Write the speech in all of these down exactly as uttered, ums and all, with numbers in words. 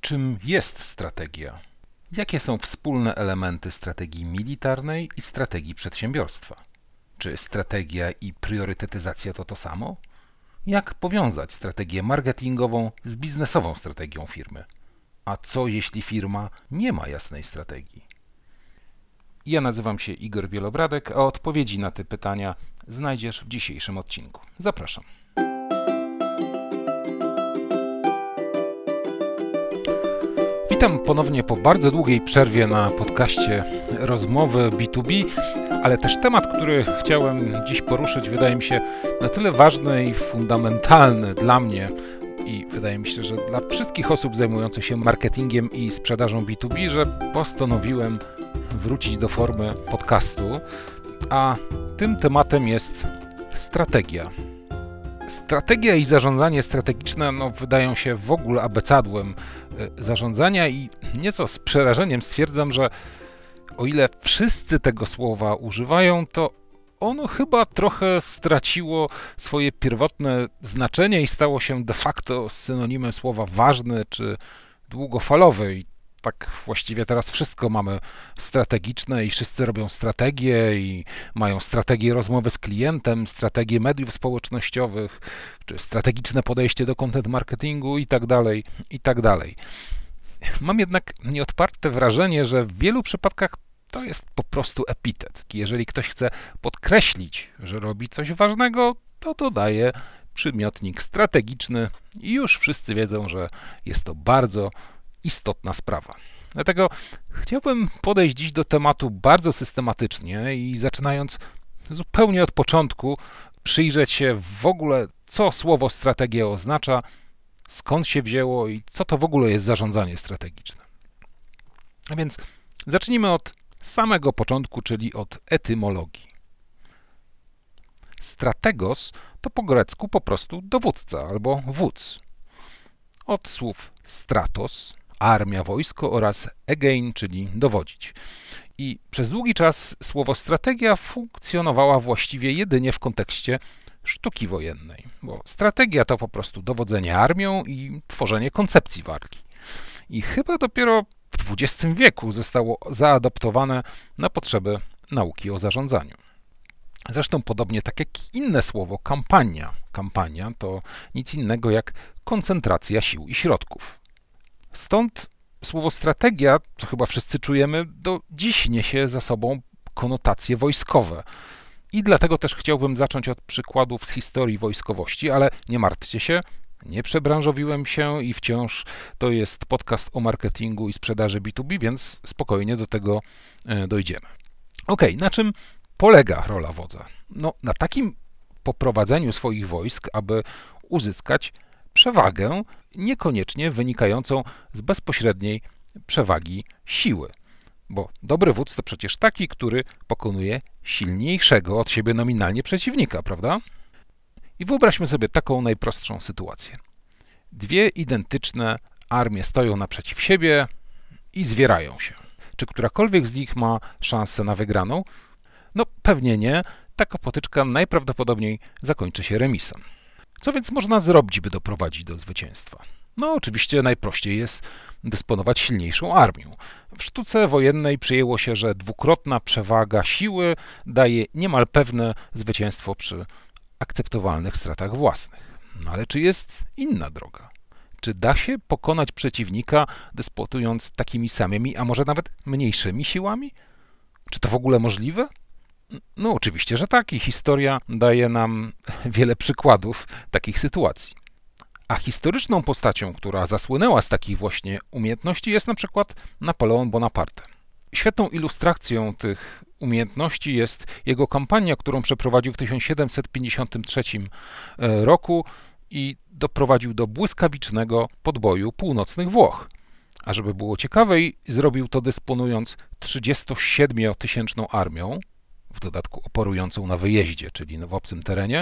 Czym jest strategia? Jakie są wspólne elementy strategii militarnej i strategii przedsiębiorstwa? Czy strategia i priorytetyzacja to to samo? Jak powiązać strategię marketingową z biznesową strategią firmy? A co jeśli firma nie ma jasnej strategii? Ja nazywam się Igor Wielobradek, a odpowiedzi na te pytania znajdziesz w dzisiejszym odcinku. Zapraszam. Witam ponownie po bardzo długiej przerwie na podcaście Rozmowy B dwa B, ale też temat, który chciałem dziś poruszyć, wydaje mi się na tyle ważny i fundamentalny dla mnie i wydaje mi się, że dla wszystkich osób zajmujących się marketingiem i sprzedażą B dwa B, że postanowiłem wrócić do formy podcastu, a tym tematem jest strategia. Strategia i zarządzanie strategiczne no, wydają się w ogóle abecadłem zarządzania i nieco z przerażeniem stwierdzam, że o ile wszyscy tego słowa używają, to ono chyba trochę straciło swoje pierwotne znaczenie i stało się de facto synonimem słowa ważny czy długofalowy. I tak właściwie teraz wszystko mamy strategiczne i wszyscy robią strategię i mają strategię rozmowy z klientem, strategię mediów społecznościowych, czy strategiczne podejście do content marketingu i tak dalej, i tak dalej. Mam jednak nieodparte wrażenie, że w wielu przypadkach to jest po prostu epitet. Jeżeli ktoś chce podkreślić, że robi coś ważnego, to dodaje przymiotnik strategiczny i już wszyscy wiedzą, że jest to bardzo istotna sprawa. Dlatego chciałbym podejść dziś do tematu bardzo systematycznie i zaczynając zupełnie od początku, przyjrzeć się w ogóle, co słowo strategia oznacza, skąd się wzięło i co to w ogóle jest zarządzanie strategiczne. A więc zacznijmy od samego początku, czyli od etymologii. Strategos to po grecku po prostu dowódca albo wódz. Od słów stratos, armia, wojsko oraz egein, czyli dowodzić. I przez długi czas słowo strategia funkcjonowała właściwie jedynie w kontekście sztuki wojennej, bo strategia to po prostu dowodzenie armią i tworzenie koncepcji walki. I chyba dopiero w dwudziestym wieku zostało zaadoptowane na potrzeby nauki o zarządzaniu. Zresztą podobnie tak jak inne słowo kampania. Kampania to nic innego jak koncentracja sił i środków. Stąd słowo strategia, co chyba wszyscy czujemy, do dziś niesie za sobą konotacje wojskowe. I dlatego też chciałbym zacząć od przykładów z historii wojskowości, ale nie martwcie się, nie przebranżowiłem się i wciąż to jest podcast o marketingu i sprzedaży B dwa B, więc spokojnie do tego dojdziemy. Ok, na czym polega rola wodza? No, na takim poprowadzeniu swoich wojsk, aby uzyskać przewagę, niekoniecznie wynikającą z bezpośredniej przewagi siły. Bo dobry wódz to przecież taki, który pokonuje silniejszego od siebie nominalnie przeciwnika, prawda? I wyobraźmy sobie taką najprostszą sytuację. Dwie identyczne armie stoją naprzeciw siebie i zwierają się. Czy którakolwiek z nich ma szansę na wygraną? No pewnie nie. Taka potyczka najprawdopodobniej zakończy się remisem. Co więc można zrobić, by doprowadzić do zwycięstwa? No oczywiście najprościej jest dysponować silniejszą armią. W sztuce wojennej przyjęło się, że dwukrotna przewaga siły daje niemal pewne zwycięstwo przy akceptowalnych stratach własnych. No ale czy jest inna droga? Czy da się pokonać przeciwnika dysponując takimi samymi, a może nawet mniejszymi siłami? Czy to w ogóle możliwe? No oczywiście, że tak i historia daje nam wiele przykładów takich sytuacji. A historyczną postacią, która zasłynęła z takich właśnie umiejętności jest na przykład Napoleon Bonaparte. Świetną ilustracją tych umiejętności jest jego kampania, którą przeprowadził w tysiąc siedemset pięćdziesiątym trzecim roku i doprowadził do błyskawicznego podboju północnych Włoch. A żeby było ciekawej, zrobił to dysponując trzydziestosiedmiotysięczną armią, w dodatku operującą na wyjeździe, czyli w obcym terenie,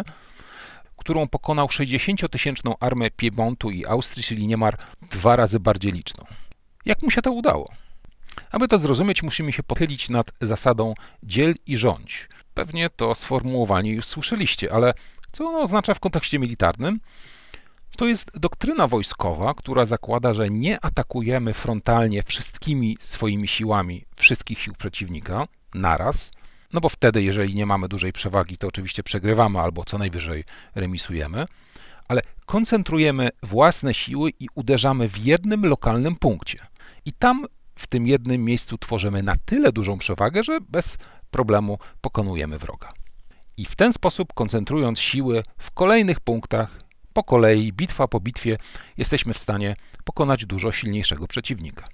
którą pokonał sześćdziesięciotysięczną armię Piemontu i Austrii, czyli niemal dwa razy bardziej liczną. Jak mu się to udało? Aby to zrozumieć, musimy się pochylić nad zasadą dziel i rządź. Pewnie to sformułowanie już słyszeliście, ale co ono oznacza w kontekście militarnym? To jest doktryna wojskowa, która zakłada, że nie atakujemy frontalnie wszystkimi swoimi siłami wszystkich sił przeciwnika naraz, no bo wtedy, jeżeli nie mamy dużej przewagi, to oczywiście przegrywamy albo co najwyżej remisujemy, ale koncentrujemy własne siły i uderzamy w jednym lokalnym punkcie. I tam w tym jednym miejscu tworzymy na tyle dużą przewagę, że bez problemu pokonujemy wroga. I w ten sposób, koncentrując siły w kolejnych punktach, po kolei, bitwa po bitwie, jesteśmy w stanie pokonać dużo silniejszego przeciwnika.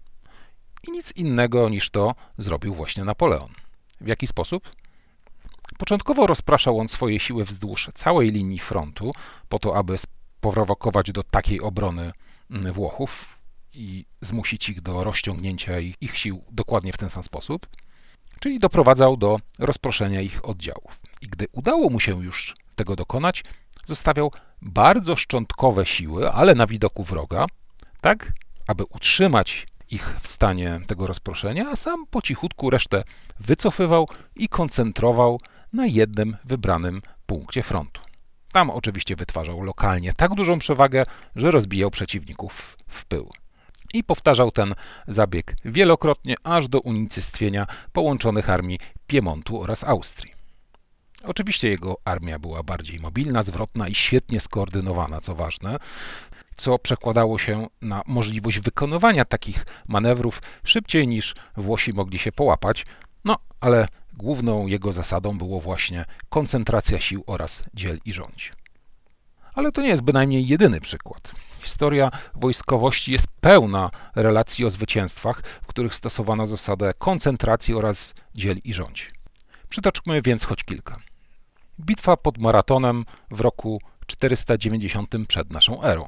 I nic innego niż to zrobił właśnie Napoleon. W jaki sposób? Początkowo rozpraszał on swoje siły wzdłuż całej linii frontu, po to, aby sprowokować do takiej obrony Włochów i zmusić ich do rozciągnięcia ich, ich sił dokładnie w ten sam sposób, czyli doprowadzał do rozproszenia ich oddziałów. I gdy udało mu się już tego dokonać, zostawiał bardzo szczątkowe siły, ale na widoku wroga, tak aby utrzymać ich w stanie tego rozproszenia, a sam po cichutku resztę wycofywał i koncentrował na jednym wybranym punkcie frontu. Tam oczywiście wytwarzał lokalnie tak dużą przewagę, że rozbijał przeciwników w pył. I powtarzał ten zabieg wielokrotnie, aż do unicestwienia połączonych armii Piemontu oraz Austrii. Oczywiście jego armia była bardziej mobilna, zwrotna i świetnie skoordynowana, co ważne, co przekładało się na możliwość wykonywania takich manewrów szybciej niż Włosi mogli się połapać, no ale główną jego zasadą było właśnie koncentracja sił oraz dziel i rządź. Ale to nie jest bynajmniej jedyny przykład. Historia wojskowości jest pełna relacji o zwycięstwach, w których stosowano zasadę koncentracji oraz dziel i rządź. Przytoczmy więc choć kilka. Bitwa pod Maratonem w roku czterysta dziewięćdziesiątym przed naszą erą.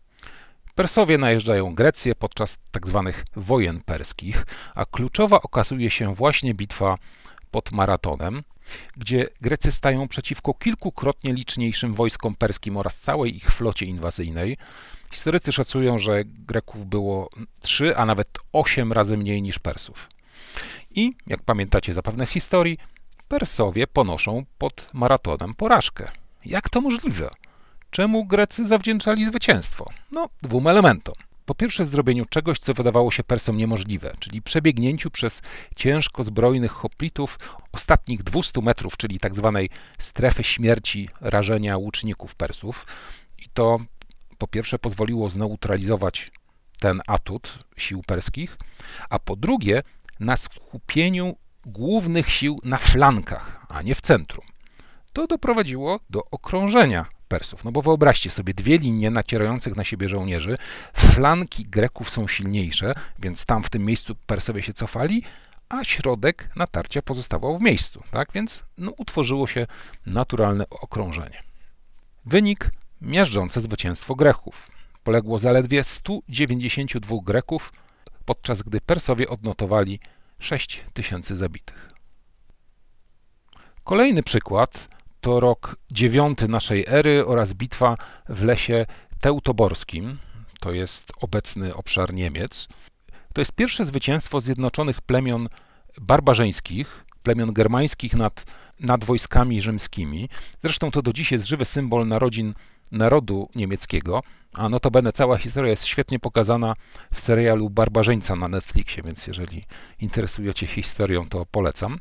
Persowie najeżdżają Grecję podczas tzw. wojen perskich, a kluczowa okazuje się właśnie bitwa pod Maratonem, gdzie Grecy stają przeciwko kilkukrotnie liczniejszym wojskom perskim oraz całej ich flocie inwazyjnej. Historycy szacują, że Greków było trzy, a nawet osiem razy mniej niż Persów. I, jak pamiętacie zapewne z historii, Persowie ponoszą pod Maratonem porażkę. Jak to możliwe? Czemu Grecy zawdzięczali zwycięstwo? No, dwóm elementom. Po pierwsze, zrobieniu czegoś, co wydawało się Persom niemożliwe, czyli przebiegnięciu przez ciężko zbrojnych hoplitów ostatnich dwieście metrów, czyli tak zwanej strefy śmierci rażenia łuczników Persów. I to po pierwsze pozwoliło zneutralizować ten atut sił perskich, a po drugie na skupieniu głównych sił na flankach, a nie w centrum. To doprowadziło do okrążenia Persów. No bo wyobraźcie sobie dwie linie nacierających na siebie żołnierzy, flanki Greków są silniejsze, więc tam w tym miejscu Persowie się cofali, a środek natarcia pozostawał w miejscu. Tak więc no, utworzyło się naturalne okrążenie. Wynik miażdżące zwycięstwo Greków. Poległo zaledwie stu dziewięćdziesięciu dwóch Greków, podczas gdy Persowie odnotowali sześć tysięcy zabitych. Kolejny przykład to rok dziewiąty naszej ery oraz bitwa w lesie teutoborskim, to jest obecny obszar Niemiec. To jest pierwsze zwycięstwo zjednoczonych plemion barbarzyńskich, plemion germańskich nad, nad wojskami rzymskimi. Zresztą to do dziś jest żywy symbol narodzin narodu niemieckiego, a notabene cała historia jest świetnie pokazana w serialu Barbarzyńca na Netflixie, więc jeżeli interesujecie się historią, to polecam.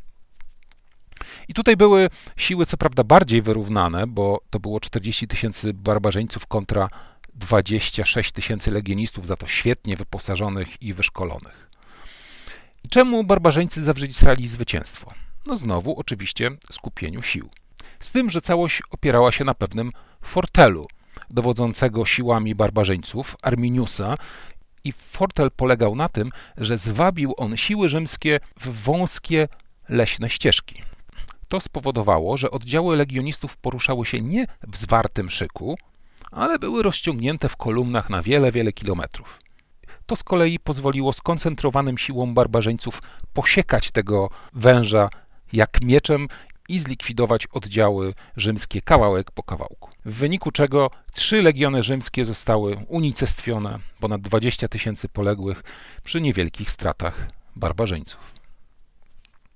I tutaj były siły co prawda bardziej wyrównane, bo to było czterdzieści tysięcy barbarzyńców kontra dwadzieścia sześć tysięcy legionistów, za to świetnie wyposażonych i wyszkolonych. I czemu barbarzyńcy zawdzięczali zwycięstwo? No znowu oczywiście skupieniu sił. Z tym, że całość opierała się na pewnym fortelu dowodzącego siłami barbarzyńców, Arminiusa, i fortel polegał na tym, że zwabił on siły rzymskie w wąskie leśne ścieżki. To spowodowało, że oddziały legionistów poruszały się nie w zwartym szyku, ale były rozciągnięte w kolumnach na wiele, wiele kilometrów. To z kolei pozwoliło skoncentrowanym siłom barbarzyńców posiekać tego węża jak mieczem i zlikwidować oddziały rzymskie kawałek po kawałku. W wyniku czego trzy legiony rzymskie zostały unicestwione, ponad dwadzieścia tysięcy poległych przy niewielkich stratach barbarzyńców.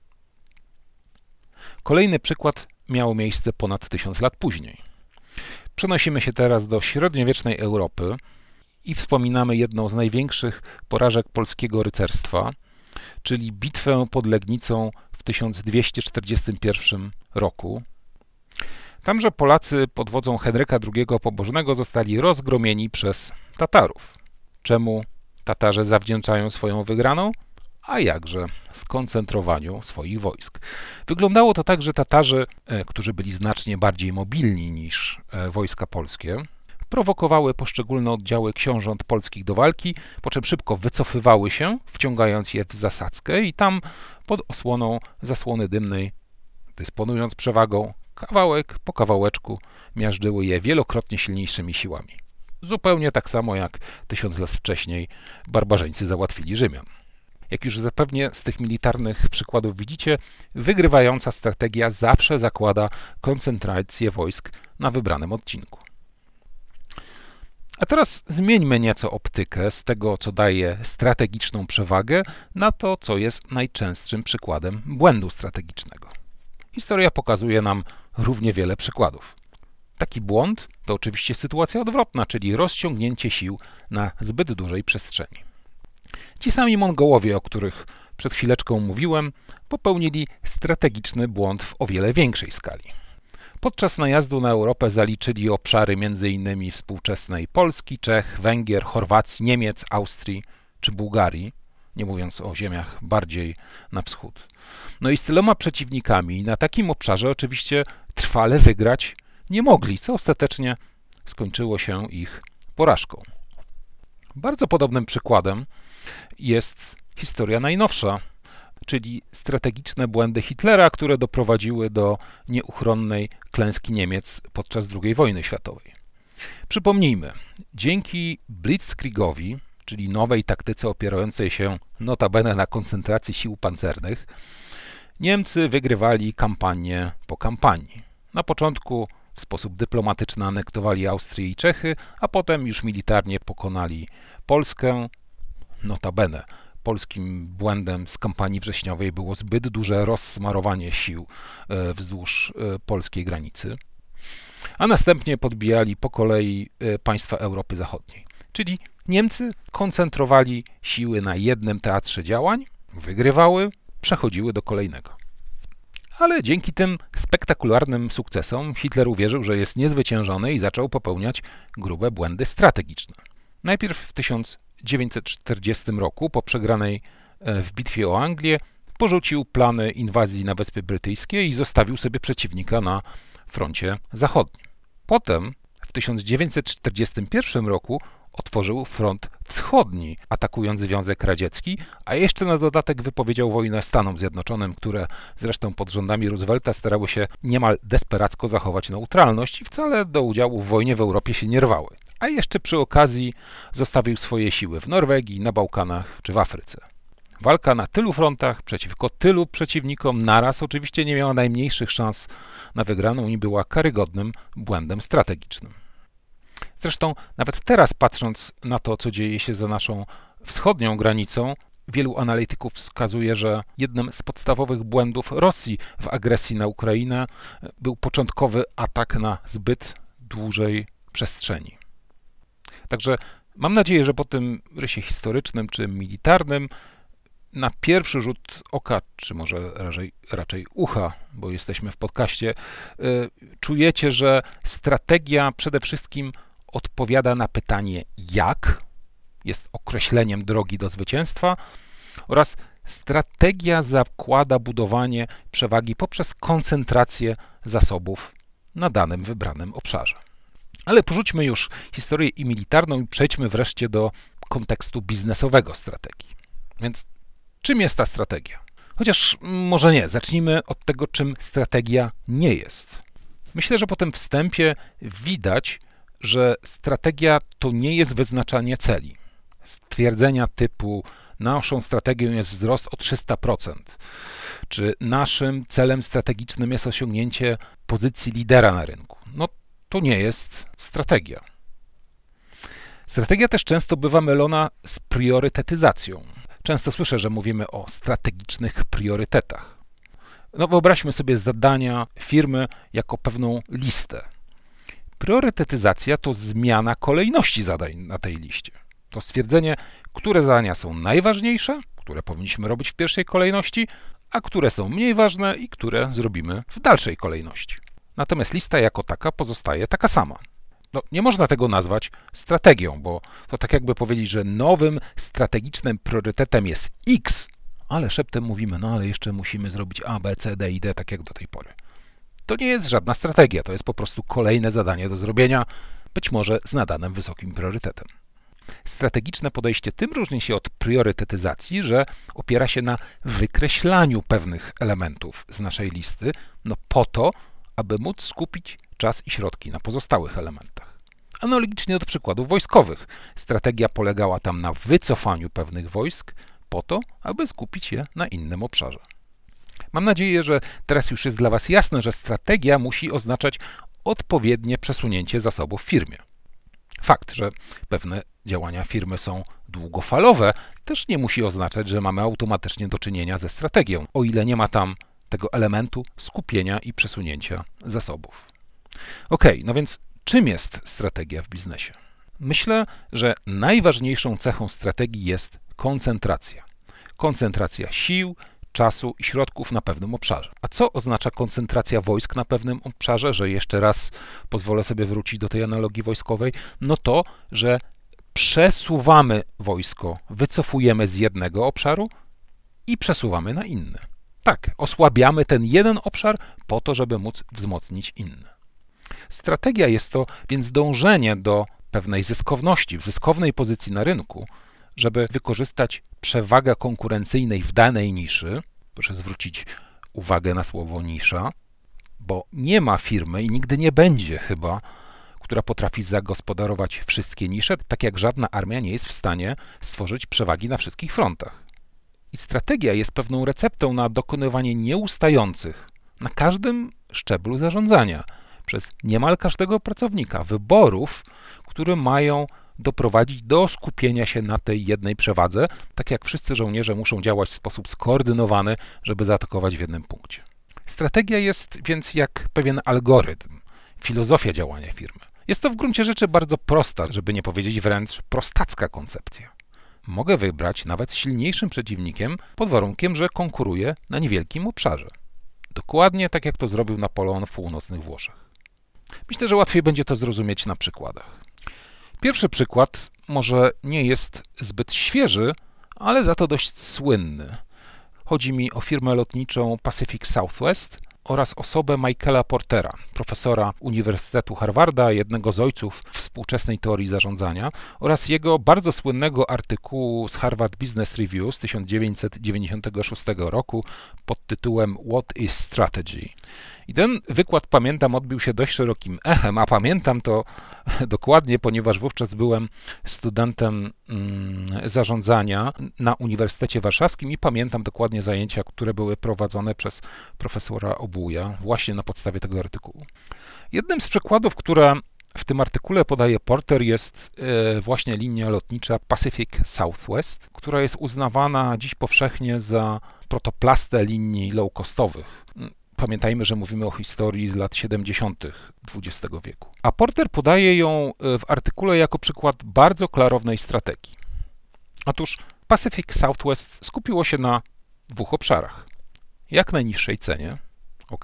Kolejny przykład miał miejsce ponad tysiąc lat później. Przenosimy się teraz do średniowiecznej Europy i wspominamy jedną z największych porażek polskiego rycerstwa, czyli bitwę pod Legnicą w tysiąc dwieście czterdziestym pierwszym roku. Tamże Polacy pod wodzą Henryka drugiego Pobożnego zostali rozgromieni przez Tatarów. Czemu Tatarzy zawdzięczają swoją wygraną? A jakże skoncentrowaniu swoich wojsk. Wyglądało to tak, że Tatarzy, którzy byli znacznie bardziej mobilni niż wojska polskie, prowokowały poszczególne oddziały książąt polskich do walki, po czym szybko wycofywały się, wciągając je w zasadzkę i tam pod osłoną zasłony dymnej, dysponując przewagą, kawałek po kawałeczku miażdżyły je wielokrotnie silniejszymi siłami. Zupełnie tak samo jak tysiąc lat wcześniej barbarzyńcy załatwili Rzymian. Jak już zapewnie z tych militarnych przykładów widzicie, wygrywająca strategia zawsze zakłada koncentrację wojsk na wybranym odcinku. A teraz zmieńmy nieco optykę z tego, co daje strategiczną przewagę, na to, co jest najczęstszym przykładem błędu strategicznego. Historia pokazuje nam równie wiele przykładów. Taki błąd to oczywiście sytuacja odwrotna, czyli rozciągnięcie sił na zbyt dużej przestrzeni. Ci sami Mongołowie, o których przed chwileczką mówiłem, popełnili strategiczny błąd w o wiele większej skali. Podczas najazdu na Europę zaliczyli obszary między innymi współczesnej Polski, Czech, Węgier, Chorwacji, Niemiec, Austrii czy Bułgarii, nie mówiąc o ziemiach bardziej na wschód. No i z tyloma przeciwnikami na takim obszarze oczywiście trwale wygrać nie mogli, co ostatecznie skończyło się ich porażką. Bardzo podobnym przykładem jest historia najnowsza, czyli strategiczne błędy Hitlera, które doprowadziły do nieuchronnej klęski Niemiec podczas drugiej wojny światowej. Przypomnijmy, dzięki Blitzkriegowi, czyli nowej taktyce opierającej się notabene na koncentracji sił pancernych, Niemcy wygrywali kampanię po kampanii. Na początku w sposób dyplomatyczny anektowali Austrię i Czechy, a potem już militarnie pokonali Polskę. Notabene polskim błędem z kampanii wrześniowej było zbyt duże rozsmarowanie sił wzdłuż polskiej granicy, a następnie podbijali po kolei państwa Europy Zachodniej. Czyli Niemcy koncentrowali siły na jednym teatrze działań, wygrywały, przechodziły do kolejnego. Ale dzięki tym spektakularnym sukcesom Hitler uwierzył, że jest niezwyciężony i zaczął popełniać grube błędy strategiczne. Najpierw w tysiąc dziewięćset czterdziestym roku, po przegranej w bitwie o Anglię, porzucił plany inwazji na Wyspy Brytyjskie i zostawił sobie przeciwnika na froncie zachodnim. Potem w tysiąc dziewięćset czterdziestym pierwszym roku otworzył front wschodni, atakując Związek Radziecki, a jeszcze na dodatek wypowiedział wojnę Stanom Zjednoczonym, które zresztą pod rządami Roosevelta starały się niemal desperacko zachować neutralność i wcale do udziału w wojnie w Europie się nie rwały. A jeszcze przy okazji zostawił swoje siły w Norwegii, na Bałkanach czy w Afryce. Walka na tylu frontach przeciwko tylu przeciwnikom naraz oczywiście nie miała najmniejszych szans na wygraną i była karygodnym błędem strategicznym. Zresztą nawet teraz, patrząc na to, co dzieje się za naszą wschodnią granicą, wielu analityków wskazuje, że jednym z podstawowych błędów Rosji w agresji na Ukrainę był początkowy atak na zbyt dłużej przestrzeni. Także mam nadzieję, że po tym rysie historycznym czy militarnym na pierwszy rzut oka, czy może raczej, raczej ucha, bo jesteśmy w podcaście, yy, czujecie, że strategia przede wszystkim odpowiada na pytanie jak, jest określeniem drogi do zwycięstwa, oraz strategia zakłada budowanie przewagi poprzez koncentrację zasobów na danym wybranym obszarze. Ale porzućmy już historię i militarną i przejdźmy wreszcie do kontekstu biznesowego strategii. Więc czym jest ta strategia? Chociaż może nie, zacznijmy od tego, czym strategia nie jest. Myślę, że po tym wstępie widać, że strategia to nie jest wyznaczanie celi. Stwierdzenia typu naszą strategią jest wzrost o trzysta procent, czy naszym celem strategicznym jest osiągnięcie pozycji lidera na rynku. No to nie jest strategia. Strategia też często bywa mylona z priorytetyzacją. Często słyszę, że mówimy o strategicznych priorytetach. No wyobraźmy sobie zadania firmy jako pewną listę. Priorytetyzacja to zmiana kolejności zadań na tej liście. To stwierdzenie, które zadania są najważniejsze, które powinniśmy robić w pierwszej kolejności, a które są mniej ważne i które zrobimy w dalszej kolejności. Natomiast lista jako taka pozostaje taka sama. No, nie można tego nazwać strategią, bo to tak jakby powiedzieć, że nowym strategicznym priorytetem jest X, ale szeptem mówimy, no ale jeszcze musimy zrobić A, B, C, D i D, tak jak do tej pory. To nie jest żadna strategia, to jest po prostu kolejne zadanie do zrobienia, być może z nadanym wysokim priorytetem. Strategiczne podejście tym różni się od priorytetyzacji, że opiera się na wykreślaniu pewnych elementów z naszej listy, no po to, aby móc skupić czas i środki na pozostałych elementach. Analogicznie do przykładów wojskowych. Strategia polegała tam na wycofaniu pewnych wojsk po to, aby skupić je na innym obszarze. Mam nadzieję, że teraz już jest dla Was jasne, że strategia musi oznaczać odpowiednie przesunięcie zasobów w firmie. Fakt, że pewne działania firmy są długofalowe, też nie musi oznaczać, że mamy automatycznie do czynienia ze strategią, o ile nie ma tam tego elementu skupienia i przesunięcia zasobów. Ok, no więc czym jest strategia w biznesie? Myślę, że najważniejszą cechą strategii jest koncentracja. Koncentracja sił, czasu i środków na pewnym obszarze. A co oznacza koncentracja wojsk na pewnym obszarze? Że jeszcze raz pozwolę sobie wrócić do tej analogii wojskowej. No to, że przesuwamy wojsko, wycofujemy z jednego obszaru i przesuwamy na inny. Tak, osłabiamy ten jeden obszar po to, żeby móc wzmocnić inny. Strategia jest to więc dążenie do pewnej zyskowności, w zyskownej pozycji na rynku, żeby wykorzystać przewagę konkurencyjnej w danej niszy. Proszę zwrócić uwagę na słowo nisza, bo nie ma firmy i nigdy nie będzie chyba, która potrafi zagospodarować wszystkie nisze, tak jak żadna armia nie jest w stanie stworzyć przewagi na wszystkich frontach. I strategia jest pewną receptą na dokonywanie nieustających na każdym szczeblu zarządzania przez niemal każdego pracownika wyborów, które mają doprowadzić do skupienia się na tej jednej przewadze, tak jak wszyscy żołnierze muszą działać w sposób skoordynowany, żeby zaatakować w jednym punkcie. Strategia jest więc jak pewien algorytm, filozofia działania firmy. Jest to w gruncie rzeczy bardzo prosta, żeby nie powiedzieć wręcz prostacka koncepcja. Mogę wybrać nawet z silniejszym przeciwnikiem pod warunkiem, że konkuruje na niewielkim obszarze. Dokładnie tak jak to zrobił Napoleon w północnych Włoszech. Myślę, że łatwiej będzie to zrozumieć na przykładach. Pierwszy przykład może nie jest zbyt świeży, ale za to dość słynny. Chodzi mi o firmę lotniczą Pacific Southwest oraz osobę Michaela Portera, profesora Uniwersytetu Harvarda, jednego z ojców współczesnej teorii zarządzania, oraz jego bardzo słynnego artykułu z Harvard Business Review z tysiąc dziewięćset dziewięćdziesiątego szóstego roku pod tytułem What is Strategy? I ten wykład, pamiętam, odbił się dość szerokim echem, a pamiętam to dokładnie, ponieważ wówczas byłem studentem mm, zarządzania na Uniwersytecie Warszawskim i pamiętam dokładnie zajęcia, które były prowadzone przez profesora Obuja właśnie na podstawie tego artykułu. Jednym z przykładów, które w tym artykule podaje Porter, jest e, właśnie linia lotnicza Pacific Southwest, która jest uznawana dziś powszechnie za protoplastę linii low-costowych. Pamiętajmy, że mówimy o historii z lat siedemdziesiątych dwudziestego wieku. A Porter podaje ją w artykule jako przykład bardzo klarownej strategii. Otóż Pacific Southwest skupiło się na dwóch obszarach. Jak najniższej cenie, ok,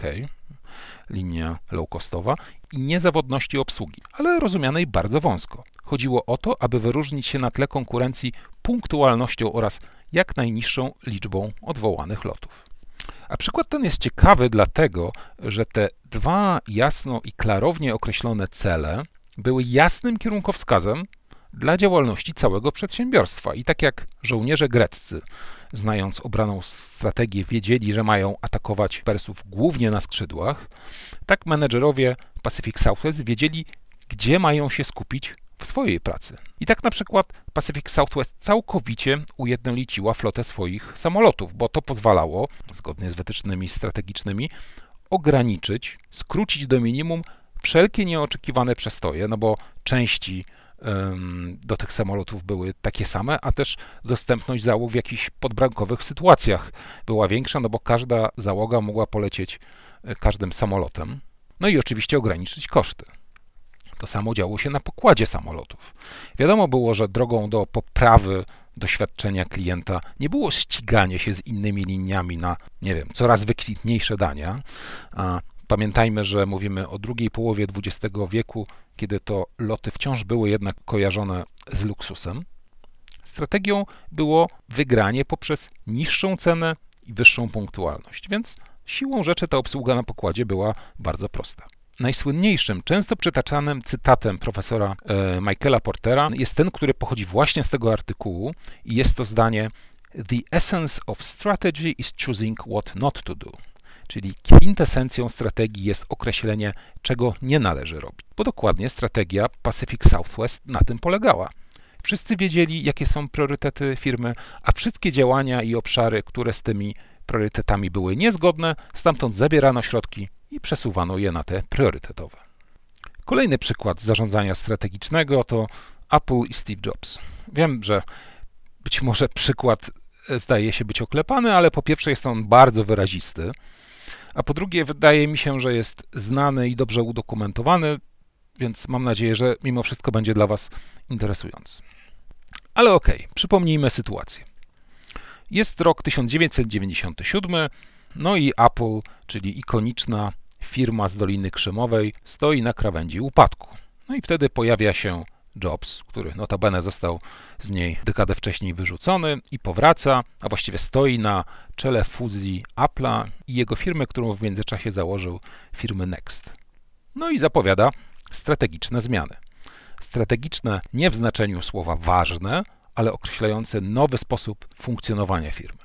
linia low-costowa, i niezawodności obsługi, ale rozumianej bardzo wąsko. Chodziło o to, aby wyróżnić się na tle konkurencji punktualnością oraz jak najniższą liczbą odwołanych lotów. A przykład ten jest ciekawy dlatego, że te dwa jasno i klarownie określone cele były jasnym kierunkowskazem dla działalności całego przedsiębiorstwa. I tak jak żołnierze greccy, znając obraną strategię, wiedzieli, że mają atakować Persów głównie na skrzydłach, tak menedżerowie Pacific Southwest wiedzieli, gdzie mają się skupić w swojej pracy. I tak na przykład Pacific Southwest całkowicie ujednoliciła flotę swoich samolotów, bo to pozwalało, zgodnie z wytycznymi strategicznymi, ograniczyć, skrócić do minimum wszelkie nieoczekiwane przestoje, no bo części ym, do tych samolotów były takie same, a też dostępność załóg w jakichś podbramkowych sytuacjach była większa, no bo każda załoga mogła polecieć każdym samolotem. No i oczywiście ograniczyć koszty. To samo działo się na pokładzie samolotów. Wiadomo było, że drogą do poprawy doświadczenia klienta nie było ściganie się z innymi liniami na, nie wiem, coraz wykwintniejsze dania. A pamiętajmy, że mówimy o drugiej połowie dwudziestego wieku, kiedy to loty wciąż były jednak kojarzone z luksusem. Strategią było wygranie poprzez niższą cenę i wyższą punktualność, więc siłą rzeczy ta obsługa na pokładzie była bardzo prosta. Najsłynniejszym, często przytaczanym cytatem profesora e, Michaela Portera jest ten, który pochodzi właśnie z tego artykułu i jest to zdanie "The essence of strategy is choosing what not to do", czyli kwintesencją strategii jest określenie, czego nie należy robić. Bo dokładnie strategia Pacific Southwest na tym polegała. Wszyscy wiedzieli, jakie są priorytety firmy, a wszystkie działania i obszary, które z tymi priorytetami były niezgodne, stamtąd zabierano środki i przesuwano je na te priorytetowe. Kolejny przykład zarządzania strategicznego to Apple i Steve Jobs. Wiem, że być może przykład zdaje się być oklepany, ale po pierwsze jest on bardzo wyrazisty, a po drugie wydaje mi się, że jest znany i dobrze udokumentowany, więc mam nadzieję, że mimo wszystko będzie dla Was interesujący. Ale okej, okay, przypomnijmy sytuację. Jest rok tysiąc dziewięćset dziewięćdziesiąty siódmy, no i Apple, czyli ikoniczna firma z Doliny Krzemowej, stoi na krawędzi upadku. No i wtedy pojawia się Jobs, który notabene został z niej dekadę wcześniej wyrzucony i powraca, a właściwie stoi na czele fuzji Apple'a i jego firmy, którą w międzyczasie założył, firmy Next. No i zapowiada strategiczne zmiany. Strategiczne nie w znaczeniu słowa ważne, ale określające nowy sposób funkcjonowania firmy.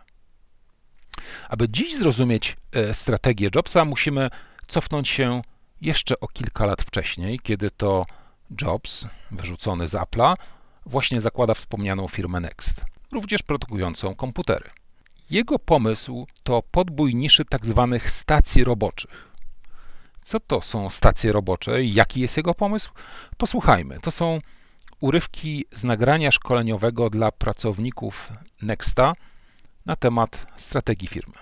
Aby dziś zrozumieć strategię Jobsa, musimy cofnąć się jeszcze o kilka lat wcześniej, kiedy to Jobs, wyrzucony z Apple'a, właśnie zakłada wspomnianą firmę Next, również produkującą komputery. Jego pomysł to podbój niszy tzw. stacji roboczych. Co to są stacje robocze i jaki jest jego pomysł? Posłuchajmy. To są urywki z nagrania szkoleniowego dla pracowników Nexta na temat strategii firmy.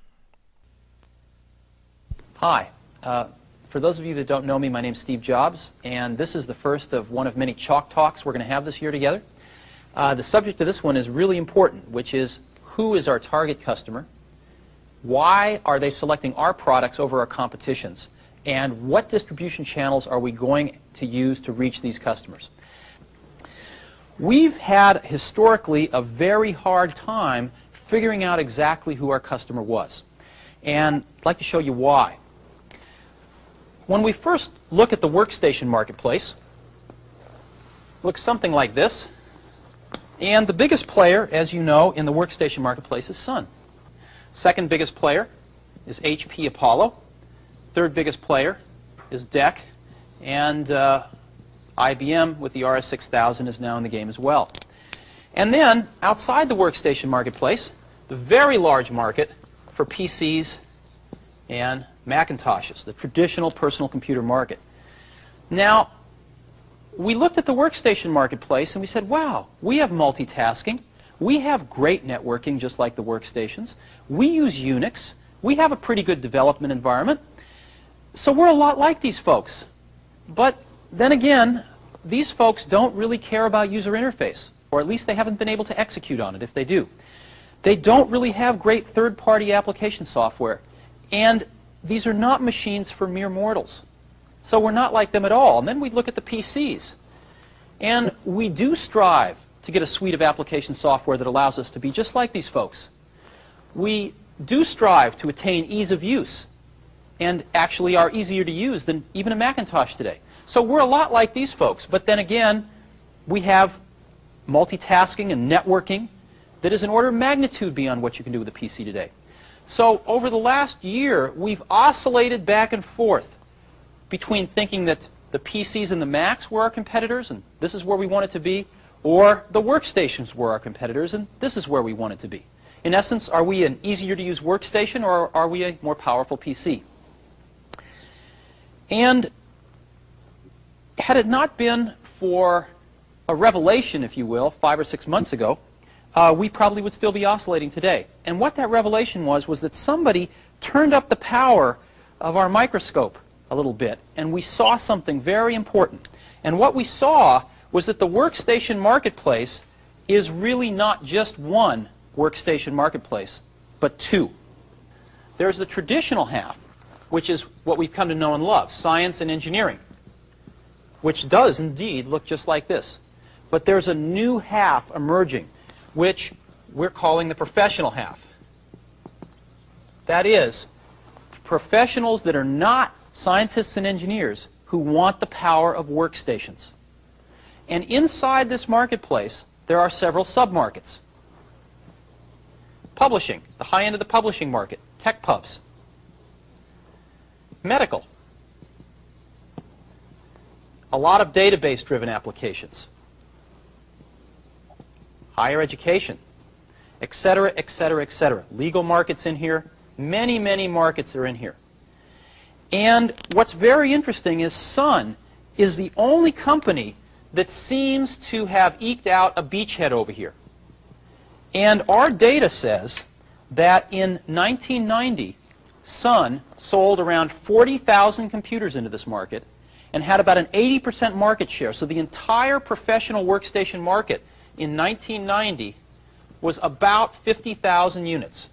Hi. Uh, for those of you that don't know me, my name is Steve Jobs, and this is the first of one of many Chalk Talks we're going to have this year together. Uh, the subject of this one is really important, which is who is our target customer, why are they selecting our products over our competition's, and what distribution channels are we going to use to reach these customers. We've had historically a very hard time figuring out exactly who our customer was, and I'd like to show you why. When we first look at the workstation marketplace, it looks something like this, and the biggest player, as you know, in the workstation marketplace is Sun. Second biggest player is H P Apollo. Third biggest player is D E C, and uh, I B M with the R S six thousand is now in the game as well. And then, outside the workstation marketplace, the very large market for P Cs and Macintoshes, the traditional personal computer market. Now, we looked at the workstation marketplace and we said, wow, we have multitasking, we have great networking just like the workstations, we use Unix, we have a pretty good development environment, so we're a lot like these folks. But then again, these folks don't really care about user interface, or at least they haven't been able to execute on it if they do. They don't really have great third-party application software, and these are not machines for mere mortals. So we're not like them at all. And then we look at the P Cs. And we do strive to get a suite of application software that allows us to be just like these folks. We do strive to attain ease of use, and actually are easier to use than even a Macintosh today. So we're a lot like these folks. But then again, we have multitasking and networking that is an order of magnitude beyond what you can do with a P C today. So over the last year, we've oscillated back and forth between thinking that the P Cs and the Macs were our competitors, and this is where we want it to be, or the workstations were our competitors, and this is where we want it to be. In essence, are we an easier-to-use workstation, or are we a more powerful P C? And had it not been for a revelation, if you will, five or six months ago, Uh, we probably would still be oscillating today. And what that revelation was, was that somebody turned up the power of our microscope a little bit, and we saw something very important. And what we saw was that the workstation marketplace is really not just one workstation marketplace, but two. There's the traditional half, which is what we've come to know and love, science and engineering, which does indeed look just like this. But there's a new half emerging, which we're calling the professional half. That is, professionals that are not scientists and engineers who want the power of workstations. And inside this marketplace, there are several sub-markets. Publishing, the high end of the publishing market, tech pubs. Medical, a lot of database-driven applications. Higher education, et cetera, et cetera, et cetera. Legal markets in here. Many, many markets are in here. And what's very interesting is Sun is the only company that seems to have eked out a beachhead over here. And our data says that in nineteen ninety, Sun sold around forty thousand computers into this market and had about an eighty percent market share. So the entire professional workstation market in nineteen ninety was about fifty thousand units.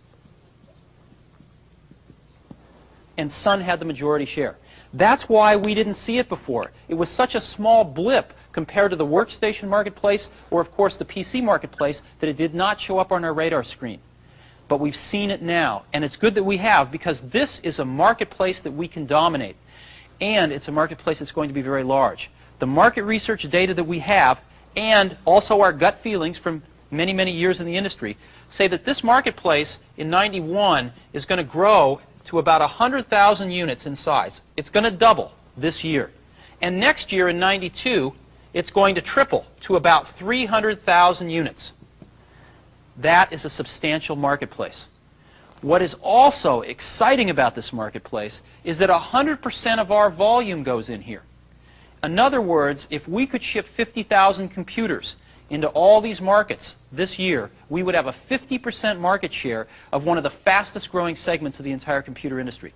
And Sun had the majority share. That's why we didn't see it before. It was such a small blip compared to the workstation marketplace or, of course, the P C marketplace that it did not show up on our radar screen. But we've seen it now, and it's good that we have, because this is a marketplace that we can dominate, and it's a marketplace that's going to be very large. The market research data that we have, and also our gut feelings from many, many years in the industry, say that this marketplace in ninety-one is going to grow to about one hundred thousand units in size. It's going to double this year. And next year in ninety-two, it's going to triple to about three hundred thousand units. That is a substantial marketplace. What is also exciting about this marketplace is that one hundred percent of our volume goes in here. In other words, if we could ship fifty thousand computers into all these markets this year, we would have a fifty percent market share of one of the fastest growing segments of the entire computer industry.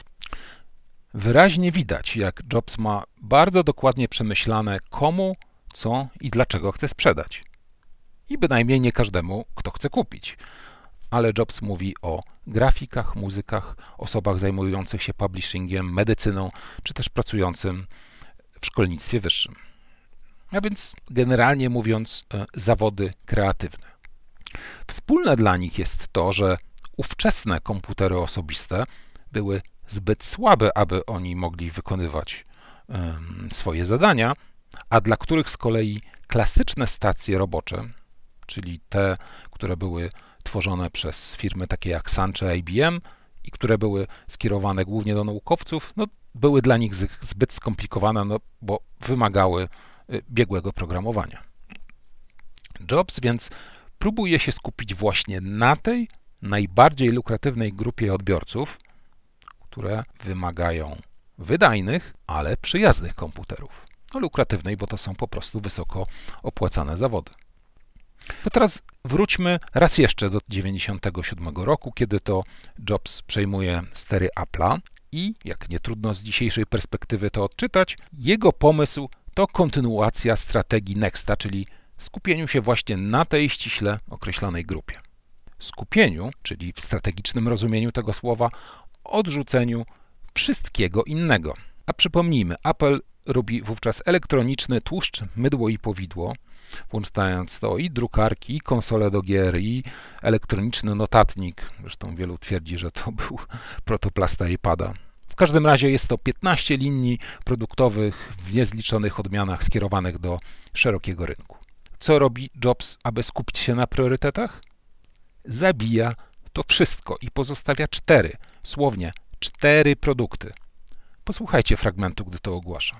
Wyraźnie widać, jak Jobs ma bardzo dokładnie przemyślane, komu, co i dlaczego chce sprzedać. I bynajmniej nie każdemu, kto chce kupić. Ale Jobs mówi o grafikach, muzykach, osobach zajmujących się publishingiem, medycyną, czy też pracującym w szkolnictwie wyższym. A więc generalnie mówiąc, zawody kreatywne. Wspólne dla nich jest to, że ówczesne komputery osobiste były zbyt słabe, aby oni mogli wykonywać um, swoje zadania, a dla których z kolei klasyczne stacje robocze, czyli te, które były tworzone przez firmy takie jak Sun czy I B M i które były skierowane głównie do naukowców, no, były dla nich zbyt skomplikowane, no, bo wymagały biegłego programowania. Jobs więc próbuje się skupić właśnie na tej najbardziej lukratywnej grupie odbiorców, które wymagają wydajnych, ale przyjaznych komputerów. No, lukratywnej, bo to są po prostu wysoko opłacane zawody. To teraz wróćmy raz jeszcze do dziewięćdziesiątego siódmego roku, kiedy to Jobs przejmuje stery Apple'a i, jak nie trudno z dzisiejszej perspektywy to odczytać, jego pomysł to kontynuacja strategii Nexta, czyli skupieniu się właśnie na tej ściśle określonej grupie. Skupieniu, czyli w strategicznym rozumieniu tego słowa, odrzuceniu wszystkiego innego. A przypomnijmy, Apple robi wówczas elektroniczny tłuszcz, mydło i powidło, włączając to i drukarki, i konsole do gier, i elektroniczny notatnik. Zresztą wielu twierdzi, że to był protoplasta iPada. W każdym razie jest to piętnaście linii produktowych w niezliczonych odmianach skierowanych do szerokiego rynku. Co robi Jobs, aby skupić się na priorytetach? Zabija to wszystko i pozostawia cztery, słownie cztery produkty. Posłuchajcie fragmentu, gdy to ogłasza.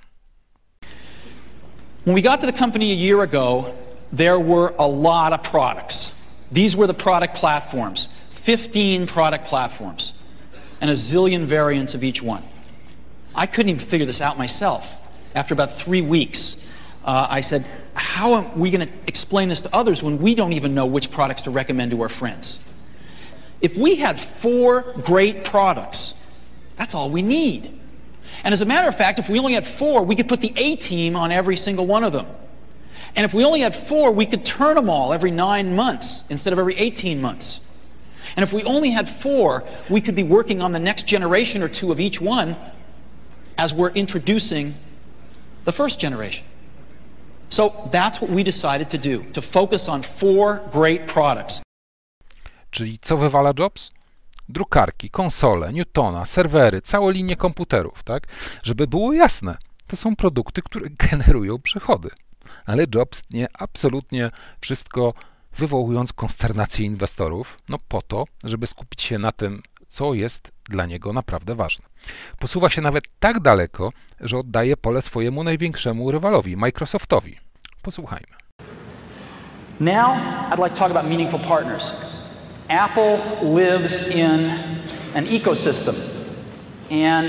When we got to the company a year ago, there were a lot of products. These were the product platforms, fifteen product platforms, and a zillion variants of each one. I couldn't even figure this out myself. After about three weeks, uh, I said, how are we going to explain this to others when we don't even know which products to recommend to our friends? If we had four great products, that's all we need. And as a matter of fact, if we only had four, we could put the A team on every single one of them. And if we only had four, we could turn them all every nine months instead of every eighteen months. And if we only had four, we could be working on the next generation or two of each one as we're introducing the first generation. So that's what we decided to do, to focus on four great products. Czyli co wywala Jobs? Drukarki, konsole, Newtona, serwery, całe linie komputerów, tak? Żeby było jasne, to są produkty, które generują przychody. Ale Jobs tnie absolutnie wszystko, wywołując konsternację inwestorów, no po to, żeby skupić się na tym, co jest dla niego naprawdę ważne. Posuwa się nawet tak daleko, że oddaje pole swojemu największemu rywalowi, Microsoftowi. Posłuchajmy. Now, I'd like to talk about meaningful partners. Apple lives in an ecosystem, and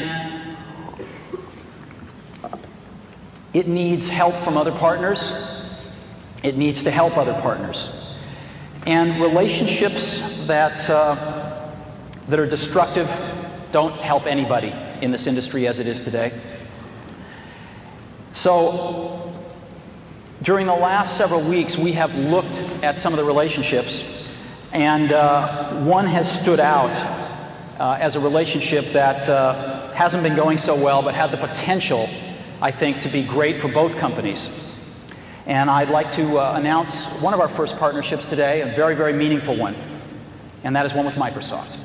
it needs help from other partners. It needs to help other partners. And relationships that, uh, that are destructive don't help anybody in this industry as it is today. So, during the last several weeks, we have looked at some of the relationships, and uh, one has stood out uh, as a relationship that uh, hasn't been going so well, but had the potential, I think, to be great for both companies. And I'd like to uh, announce one of our first partnerships today, a very, very meaningful one, and that is one with Microsoft.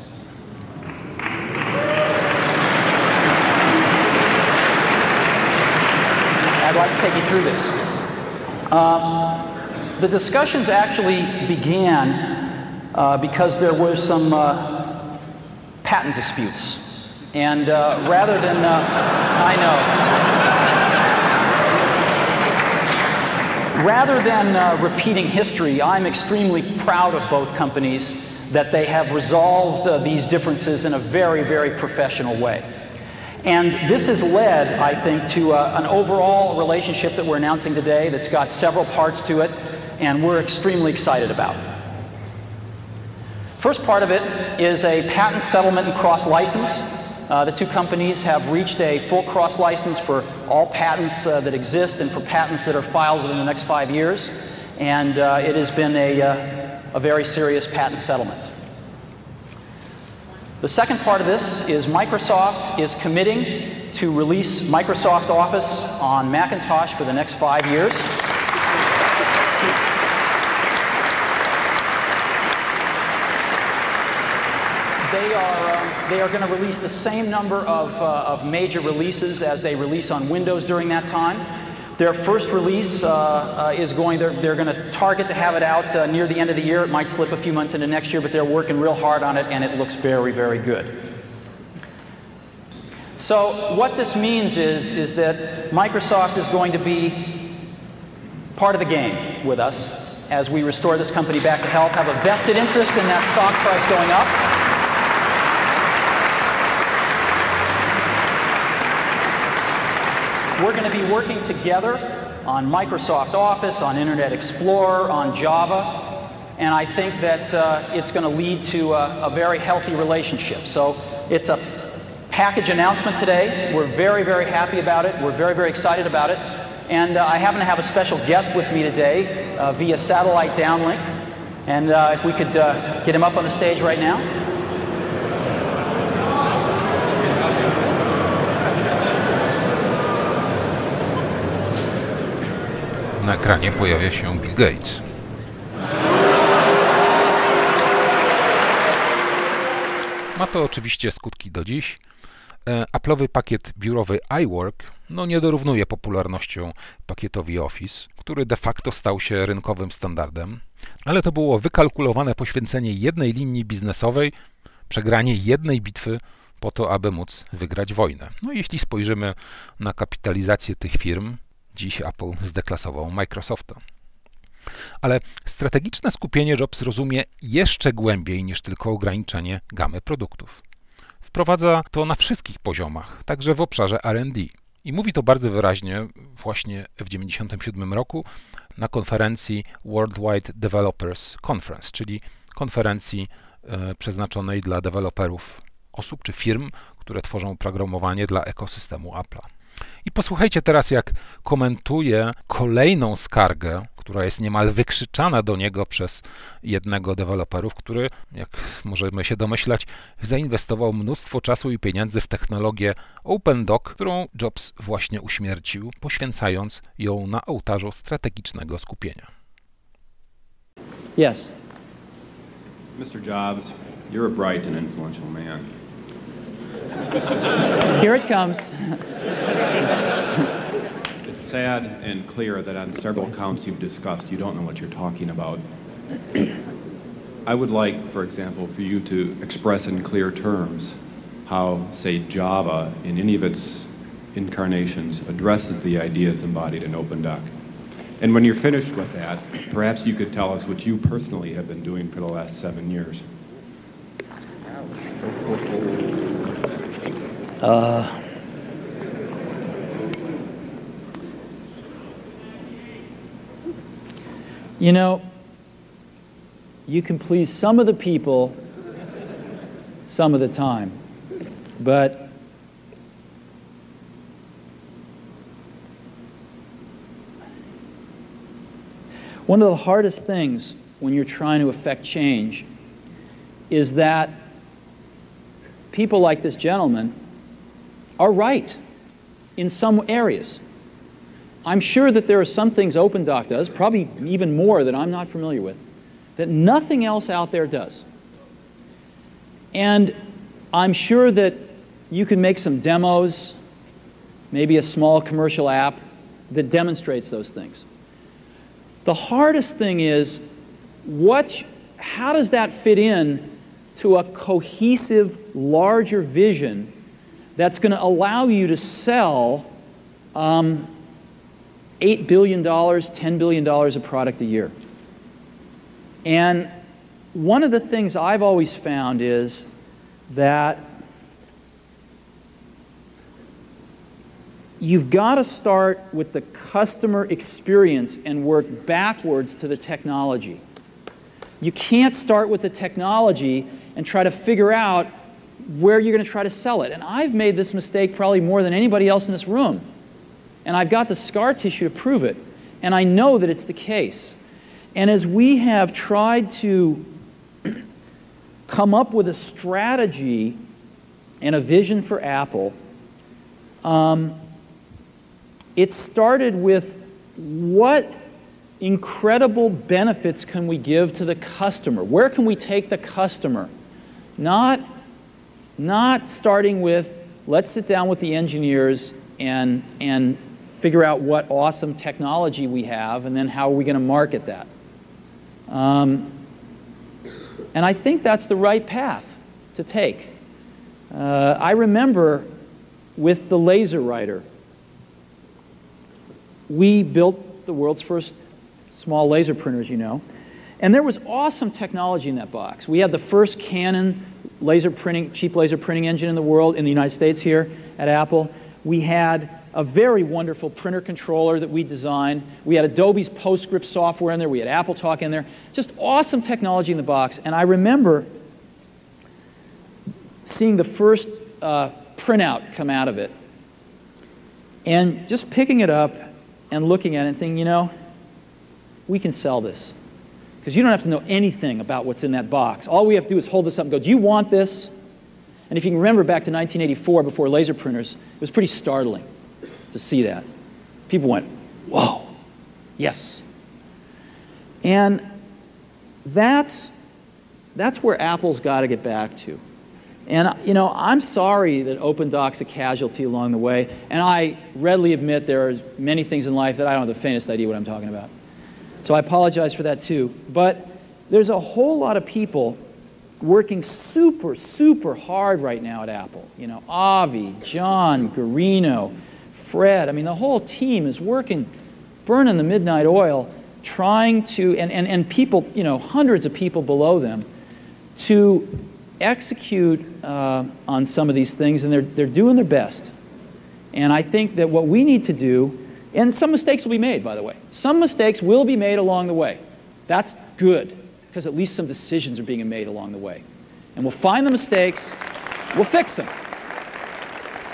I'd like to take you through this. Um, the discussions actually began uh, because there were some uh, patent disputes. And uh, rather than, uh, I know, rather than uh, repeating history, I'm extremely proud of both companies that they have resolved uh, these differences in a very, very professional way. And this has led, I think, to uh, an overall relationship that we're announcing today that's got several parts to it, and we're extremely excited about. First part of it is a patent settlement and cross-license. Uh, the two companies have reached a full cross-license for all patents uh, that exist and for patents that are filed within the next five years. And uh, it has been a, uh, a very serious patent settlement. The second part of this is Microsoft is committing to release Microsoft Office on Macintosh for the next five years. They are, um, they are going to release the same number of, uh, of major releases as they release on Windows during that time. Their first release uh, uh, is going, they're, they're going to target to have it out uh, near the end of the year. It might slip a few months into next year, but they're working real hard on it, and it looks very, very good. So what this means is, is that Microsoft is going to be part of the game with us as we restore this company back to health, have a vested interest in that stock price going up. We're going to be working together on Microsoft Office, on Internet Explorer, on Java, and I think that uh, it's going to lead to a, a very healthy relationship. So it's a package announcement today. We're very, very happy about it. We're very, very excited about it. And uh, I happen to have a special guest with me today uh, via satellite downlink. And uh, if we could uh, get him up on the stage right now. Na ekranie pojawia się Bill Gates. Ma to oczywiście skutki do dziś. Apple'owy pakiet biurowy iWork no nie dorównuje popularnością pakietowi Office, który de facto stał się rynkowym standardem, ale to było wykalkulowane poświęcenie jednej linii biznesowej, przegranie jednej bitwy po to, aby móc wygrać wojnę. No jeśli spojrzymy na kapitalizację tych firm, dziś Apple zdeklasował Microsofta. Ale strategiczne skupienie Jobs rozumie jeszcze głębiej niż tylko ograniczenie gamy produktów. Wprowadza to na wszystkich poziomach, także w obszarze R and D. I mówi to bardzo wyraźnie właśnie w tysiąc dziewięćset dziewięćdziesiątym siódmym roku na konferencji Worldwide Developers Conference, czyli konferencji e, przeznaczonej dla deweloperów, osób czy firm, które tworzą programowanie dla ekosystemu Apple'a. I posłuchajcie teraz, jak komentuje kolejną skargę, która jest niemal wykrzyczana do niego przez jednego deweloperów, który, jak możemy się domyślać, zainwestował mnóstwo czasu i pieniędzy w technologię OpenDoc, którą Jobs właśnie uśmiercił, poświęcając ją na ołtarzu strategicznego skupienia. Yes. mister Jobs, you're a bright and influential man. Here it comes. It's sad and clear that on several counts you've discussed, you don't know what you're talking about. I would like, for example, for you to express in clear terms how, say, Java, in any of its incarnations, addresses the ideas embodied in OpenDoc. And when you're finished with that, perhaps you could tell us what you personally have been doing for the last seven years. Uh, you know, you can please some of the people some of the time, but one of the hardest things when you're trying to affect change is that people like this gentleman are right in some areas. I'm sure that there are some things OpenDoc does, probably even more that I'm not familiar with, that nothing else out there does. And I'm sure that you can make some demos, maybe a small commercial app that demonstrates those things. The hardest thing is, what, how does that fit in to a cohesive, larger vision that's going to allow you to sell um, eight billion dollars, ten billion dollars of product a year? And one of the things I've always found is that you've got to start with the customer experience and work backwards to the technology. You can't start with the technology and try to figure out where you're going to try to sell it. And I've made this mistake probably more than anybody else in this room. And I've got the scar tissue to prove it. And I know that it's the case. And as we have tried to come up with a strategy and a vision for Apple, um, it started with what incredible benefits can we give to the customer? Where can we take the customer? Not, not starting with, let's sit down with the engineers and, and figure out what awesome technology we have, and then how are we going to market that. Um, and I think that's the right path to take. Uh, I remember with the LaserWriter, we built the world's first small laser printers, you know. And there was awesome technology in that box. We had the first Canon laser printing, cheap laser printing engine in the world, in the United States here at Apple. We had a very wonderful printer controller that we designed. We had Adobe's PostScript software in there. We had AppleTalk in there. Just awesome technology in the box. And I remember seeing the first uh, printout come out of it and just picking it up and looking at it and thinking, you know, we can sell this. Because you don't have to know anything about what's in that box. All we have to do is hold this up and go, do you want this? And if you can remember back to nineteen eighty-four, before laser printers, it was pretty startling to see that. People went, whoa, yes. And that's, that's where Apple's got to get back to. And, you know, I'm sorry that OpenDoc's a casualty along the way, and I readily admit there are many things in life that I don't have the faintest idea what I'm talking about. So I apologize for that too. But there's a whole lot of people working super, super hard right now at Apple. You know, Avi, John, Garino, Fred. I mean, the whole team is working, burning the midnight oil, trying to, and, and, and people, you know, hundreds of people below them, to execute uh, on some of these things, and they're, they're doing their best. And I think that what we need to do, and some mistakes will be made, by the way. Some mistakes will be made along the way. That's good, because at least some decisions are being made along the way. And we'll find the mistakes, we'll fix them.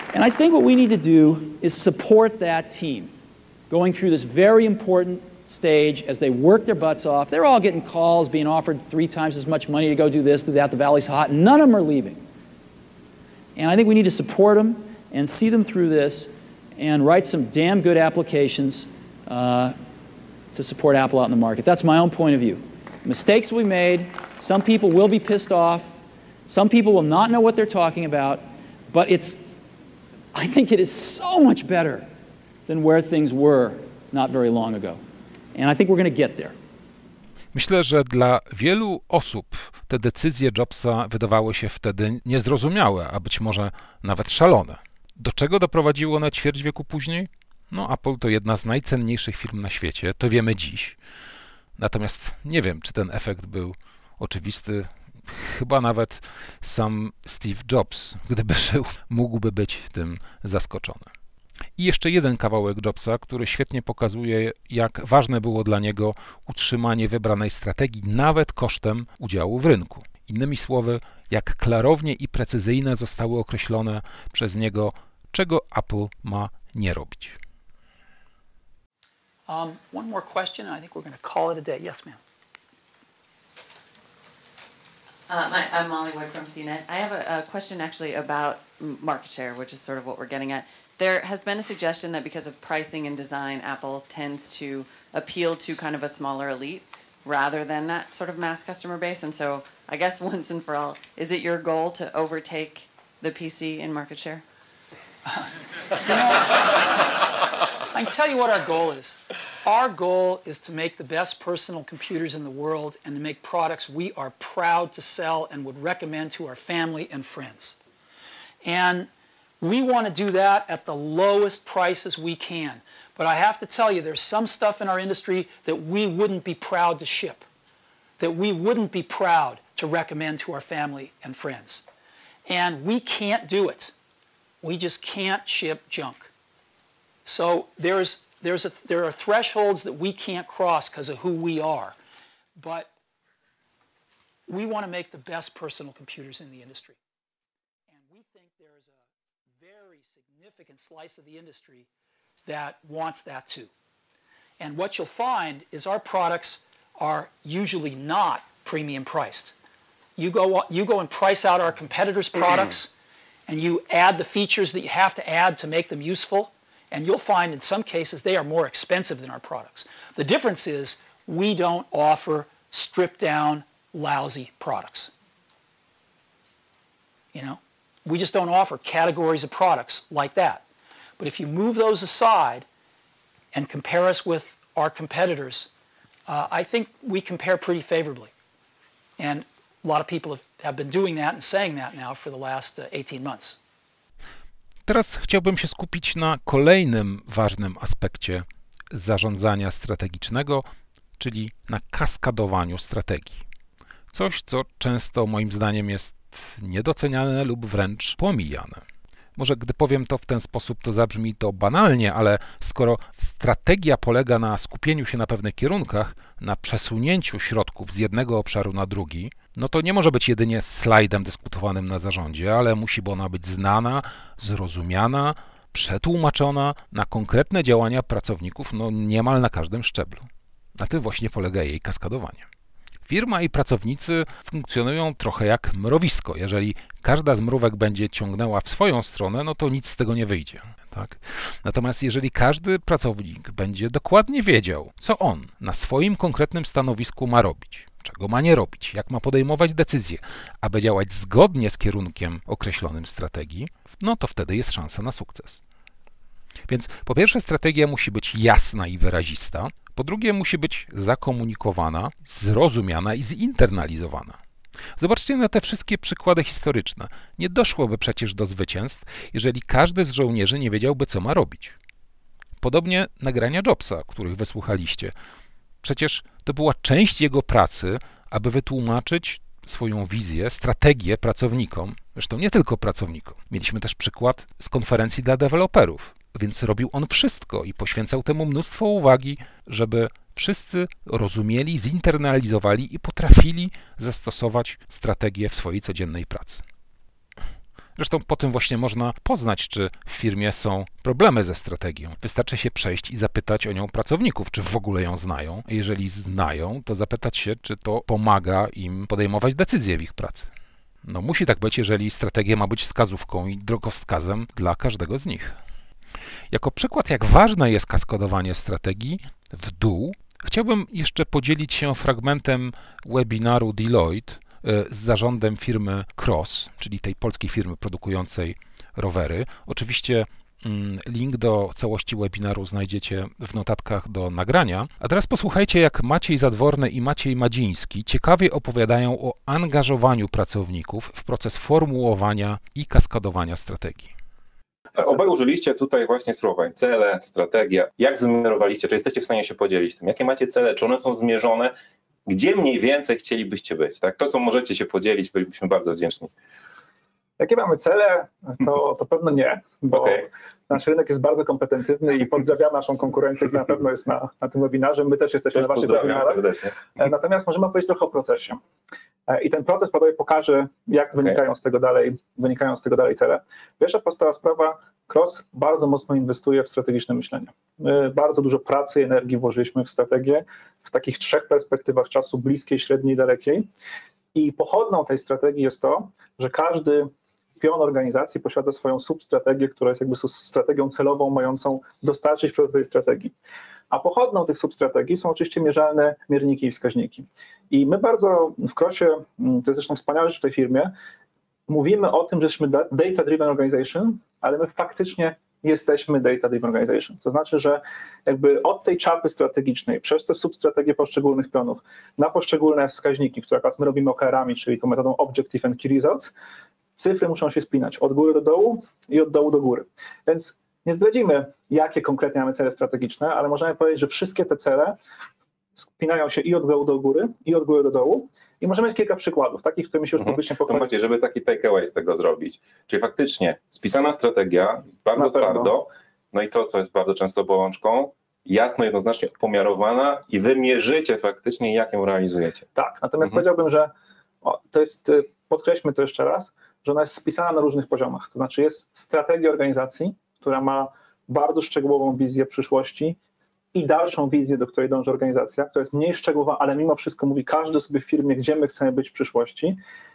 And I think what we need to do is support that team going through this very important stage as they work their butts off. They're all getting calls, being offered three times as much money to go do this, do that, the valley's hot, and none of them are leaving. And I think we need to support them and see them through this and write some damn good applications uh, to support Apple out in the market. That's my own point of view. Mistakes will be made. Some people will be pissed off. Some people will not know what they're talking about. But it's, I think it is so much better than where things were not very long ago. And I think we're going to get there. Myślę, że dla wielu osób te decyzje Jobsa wydawały się wtedy niezrozumiałe, a być może nawet szalone. Do czego doprowadziło one ćwierć wieku później? No, Apple to jedna z najcenniejszych firm na świecie, to wiemy dziś. Natomiast nie wiem, czy ten efekt był oczywisty. Chyba nawet sam Steve Jobs, gdyby żył, mógłby być tym zaskoczony. I jeszcze jeden kawałek Jobsa, który świetnie pokazuje, jak ważne było dla niego utrzymanie wybranej strategii, nawet kosztem udziału w rynku. Innymi słowy, jak klarownie i precyzyjne zostały określone przez niego, czego Apple ma nie robić. Um, one more question, and I think we're going to call it a day. Yes, ma'am. Uh, my, I'm Molly Wood from C net. I have a, a question actually about market share, which is sort of what we're getting at. There has been a suggestion that because of pricing and design, Apple tends to appeal to kind of a smaller elite rather than that sort of mass customer base. And so I guess once and for all, is it your goal to overtake the P C in market share? You know, I can tell you what our goal is. Our goal is to make the best personal computers in the world and to make products we are proud to sell and would recommend to our family and friends. And we want to do that at the lowest prices we can. But I have to tell you, there's some stuff in our industry that we wouldn't be proud to ship, that we wouldn't be proud to recommend to our family and friends. And we can't do it. We just can't ship junk. So there's, there's a, there are thresholds that we can't cross because of who we are. But we want to make the best personal computers in the industry. And we think there's a very significant slice of the industry that wants that too. And what you'll find is our products are usually not premium priced. You go, you go and price out our competitors' products, and you add the features that you have to add to make them useful, and you'll find in some cases they are more expensive than our products. The difference is we don't offer stripped-down, lousy products. You know, we just don't offer categories of products like that. But if you move those aside and compare us with our competitors, uh, I think we compare pretty favorably. And a lot of people have, have been doing that and saying that now for the last uh, eighteen months. Teraz chciałbym się skupić na kolejnym ważnym aspekcie zarządzania strategicznego, czyli na kaskadowaniu strategii. Coś, co często moim zdaniem jest niedoceniane lub wręcz pomijane. Może gdy powiem to w ten sposób, to zabrzmi to banalnie, ale skoro strategia polega na skupieniu się na pewnych kierunkach, na przesunięciu środków z jednego obszaru na drugi, no to nie może być jedynie slajdem dyskutowanym na zarządzie, ale musi ona być znana, zrozumiana, przetłumaczona na konkretne działania pracowników no niemal na każdym szczeblu. Na tym właśnie polega jej kaskadowanie. Firma i pracownicy funkcjonują trochę jak mrowisko. Jeżeli każda z mrówek będzie ciągnęła w swoją stronę, no to nic z tego nie wyjdzie. Tak? Natomiast jeżeli każdy pracownik będzie dokładnie wiedział, co on na swoim konkretnym stanowisku ma robić, czego ma nie robić, jak ma podejmować decyzje, aby działać zgodnie z kierunkiem określonym strategii, no to wtedy jest szansa na sukces. Więc po pierwsze strategia musi być jasna i wyrazista, po drugie musi być zakomunikowana, zrozumiana i zinternalizowana. Zobaczcie na te wszystkie przykłady historyczne. Nie doszłoby przecież do zwycięstw, jeżeli każdy z żołnierzy nie wiedziałby, co ma robić. Podobnie nagrania Jobsa, których wysłuchaliście. Przecież to była część jego pracy, aby wytłumaczyć swoją wizję, strategię pracownikom, zresztą nie tylko pracownikom. Mieliśmy też przykład z konferencji dla deweloperów, więc robił on wszystko i poświęcał temu mnóstwo uwagi, żeby wszyscy rozumieli, zinternalizowali i potrafili zastosować strategię w swojej codziennej pracy. Zresztą po tym właśnie można poznać, czy w firmie są problemy ze strategią. Wystarczy się przejść i zapytać o nią pracowników, czy w ogóle ją znają. Jeżeli znają, to zapytać się, czy to pomaga im podejmować decyzje w ich pracy. No musi tak być, jeżeli strategia ma być wskazówką i drogowskazem dla każdego z nich. Jako przykład, jak ważne jest kaskadowanie strategii w dół, chciałbym jeszcze podzielić się fragmentem webinaru Deloitte z zarządem firmy Cross, czyli tej polskiej firmy produkującej rowery. Oczywiście link do całości webinaru znajdziecie w notatkach do nagrania. A teraz posłuchajcie, jak Maciej Zadworny i Maciej Madziński ciekawie opowiadają o angażowaniu pracowników w proces formułowania i kaskadowania strategii. Obaj użyliście tutaj właśnie sformułowań cele, strategia. Jak zmierowaliście? Czy jesteście w stanie się podzielić tym? Jakie macie cele? Czy one są zmierzone? Gdzie mniej więcej chcielibyście być? Tak? To, co możecie się podzielić, bylibyśmy bardzo wdzięczni. Jakie mamy cele, to, to pewno nie, bo okay. Nasz rynek jest bardzo kompetencyjny i pozdrawiam naszą konkurencję, która na pewno jest na, na tym webinarze. My też jesteśmy też na waszych webinarach. Serdecznie. Natomiast możemy opowiedzieć trochę o procesie. I ten proces pokaże, jak okay. wynikają, z tego dalej, wynikają z tego dalej cele. Pierwsza podstawowa sprawa, Cross bardzo mocno inwestuje w strategiczne myślenie. My bardzo dużo pracy i energii włożyliśmy w strategię w takich trzech perspektywach czasu, bliskiej, średniej i dalekiej. I pochodną tej strategii jest to, że każdy pion organizacji posiada swoją substrategię, która jest jakby strategią celową mającą dostarczyć do tej strategii. A pochodną tych substrategii są oczywiście mierzalne mierniki i wskaźniki. I my bardzo w Crossie, to jest zresztą wspaniałe rzecz w tej firmie, mówimy o tym, że jesteśmy data-driven organization, ale my faktycznie jesteśmy data-driven organization. To znaczy, że jakby od tej czapy strategicznej, przez te substrategie poszczególnych pionów, na poszczególne wskaźniki, które akurat my robimy O K R-ami, czyli tą metodą Objective and Key Results, cyfry muszą się spinać od góry do dołu i od dołu do góry. Więc nie zdradzimy, jakie konkretnie mamy cele strategiczne, ale możemy powiedzieć, że wszystkie te cele spinają się i od dołu do góry, i od góry do dołu. I możemy mieć kilka przykładów, takich, które mi się już publicznie pochwalić. Macie, żeby taki takeaway z tego zrobić. Czyli faktycznie spisana strategia, bardzo twardo, no i to, co jest bardzo często bolączką, jasno, jednoznacznie pomiarowana i wy mierzycie faktycznie, jak ją realizujecie. Tak, natomiast mhm. powiedziałbym, że o, to jest, podkreślmy to jeszcze raz, że ona jest spisana na różnych poziomach. To znaczy jest strategia organizacji, która ma bardzo szczegółową wizję przyszłości i dalszą wizję, do której dąży organizacja, która jest mniej szczegółowa, ale mimo wszystko mówi każdy sobie w firmie, gdzie my chcemy być w przyszłości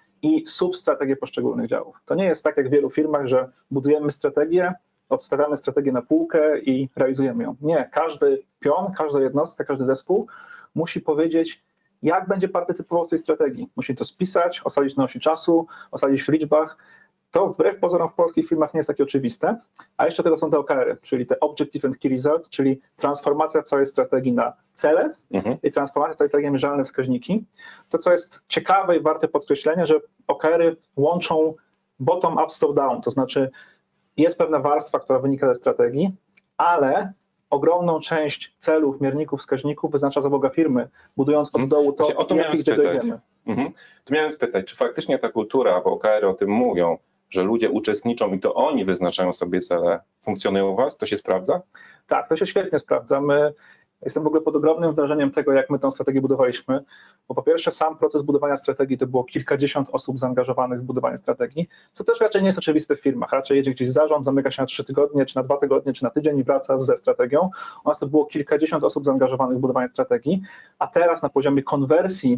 i substrategie poszczególnych działów. To nie jest tak jak w wielu firmach, że budujemy strategię, odstawiamy strategię na półkę i realizujemy ją. Nie, każdy pion, każda jednostka, każdy zespół musi powiedzieć, jak będzie partycypował w tej strategii. Musi to spisać, osadzić na osi czasu, osadzić w liczbach. To wbrew pozorom w polskich firmach nie jest takie oczywiste, a jeszcze tego są te O K R-y, czyli te Objective and Key Results, czyli transformacja całej strategii na cele mhm. i transformacja całej strategii na mierzalne wskaźniki. To, co jest ciekawe i warte podkreślenia, że O K R-y łączą bottom-up z top-down, to znaczy jest pewna warstwa, która wynika ze strategii, ale ogromną część celów, mierników, wskaźników wyznacza załoga firmy, budując od dołu to, o to jak ich dojdziemy. Mhm. Tu miałem spytać, czy faktycznie ta kultura, bo O K R-y o tym mówią, że ludzie uczestniczą i to oni wyznaczają sobie cele, funkcjonują u was? To się sprawdza? Tak, to się świetnie sprawdza. My, jestem w ogóle pod ogromnym wrażeniem tego, jak my tę strategię budowaliśmy, bo po pierwsze sam proces budowania strategii to było kilkadziesiąt osób zaangażowanych w budowanie strategii, co też raczej nie jest oczywiste w firmach. Raczej jedzie gdzieś zarząd, zamyka się na trzy tygodnie, czy na dwa tygodnie, czy na tydzień i wraca ze strategią. U nas to było kilkadziesiąt osób zaangażowanych w budowanie strategii, a teraz na poziomie konwersji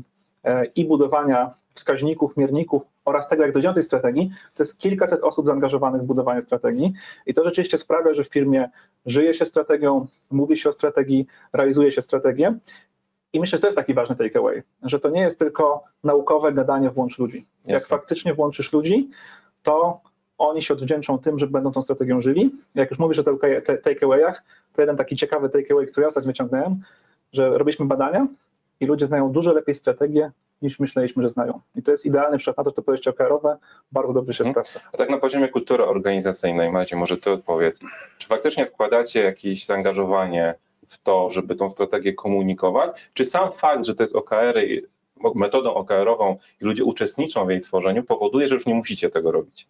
i budowania wskaźników, mierników oraz tego, jak dojdziemy do tej strategii, to jest kilkaset osób zaangażowanych w budowanie strategii i to rzeczywiście sprawia, że w firmie żyje się strategią, mówi się o strategii, realizuje się strategię i myślę, że to jest taki ważny takeaway, że to nie jest tylko naukowe gadanie włącz ludzi. Jasne. Jak faktycznie włączysz ludzi, to oni się odwdzięczą tym, że będą tą strategią żyli. Jak już mówisz o takeawayach, to jeden taki ciekawy takeaway, który ja ostatnio wyciągnąłem, że robiliśmy badania i ludzie znają dużo lepiej strategię, niż myśleliśmy, że znają. I to jest idealny przykład na to, że to podejście O K R-owe bardzo dobrze się hmm. sprawdza. A tak na poziomie kultury organizacyjnej, Macie, może ty odpowiedz, czy faktycznie wkładacie jakieś zaangażowanie w to, żeby tą strategię komunikować, czy sam fakt, że to jest O K R-y, metodą O K R-ową i ludzie uczestniczą w jej tworzeniu, powoduje, że już nie musicie tego robić?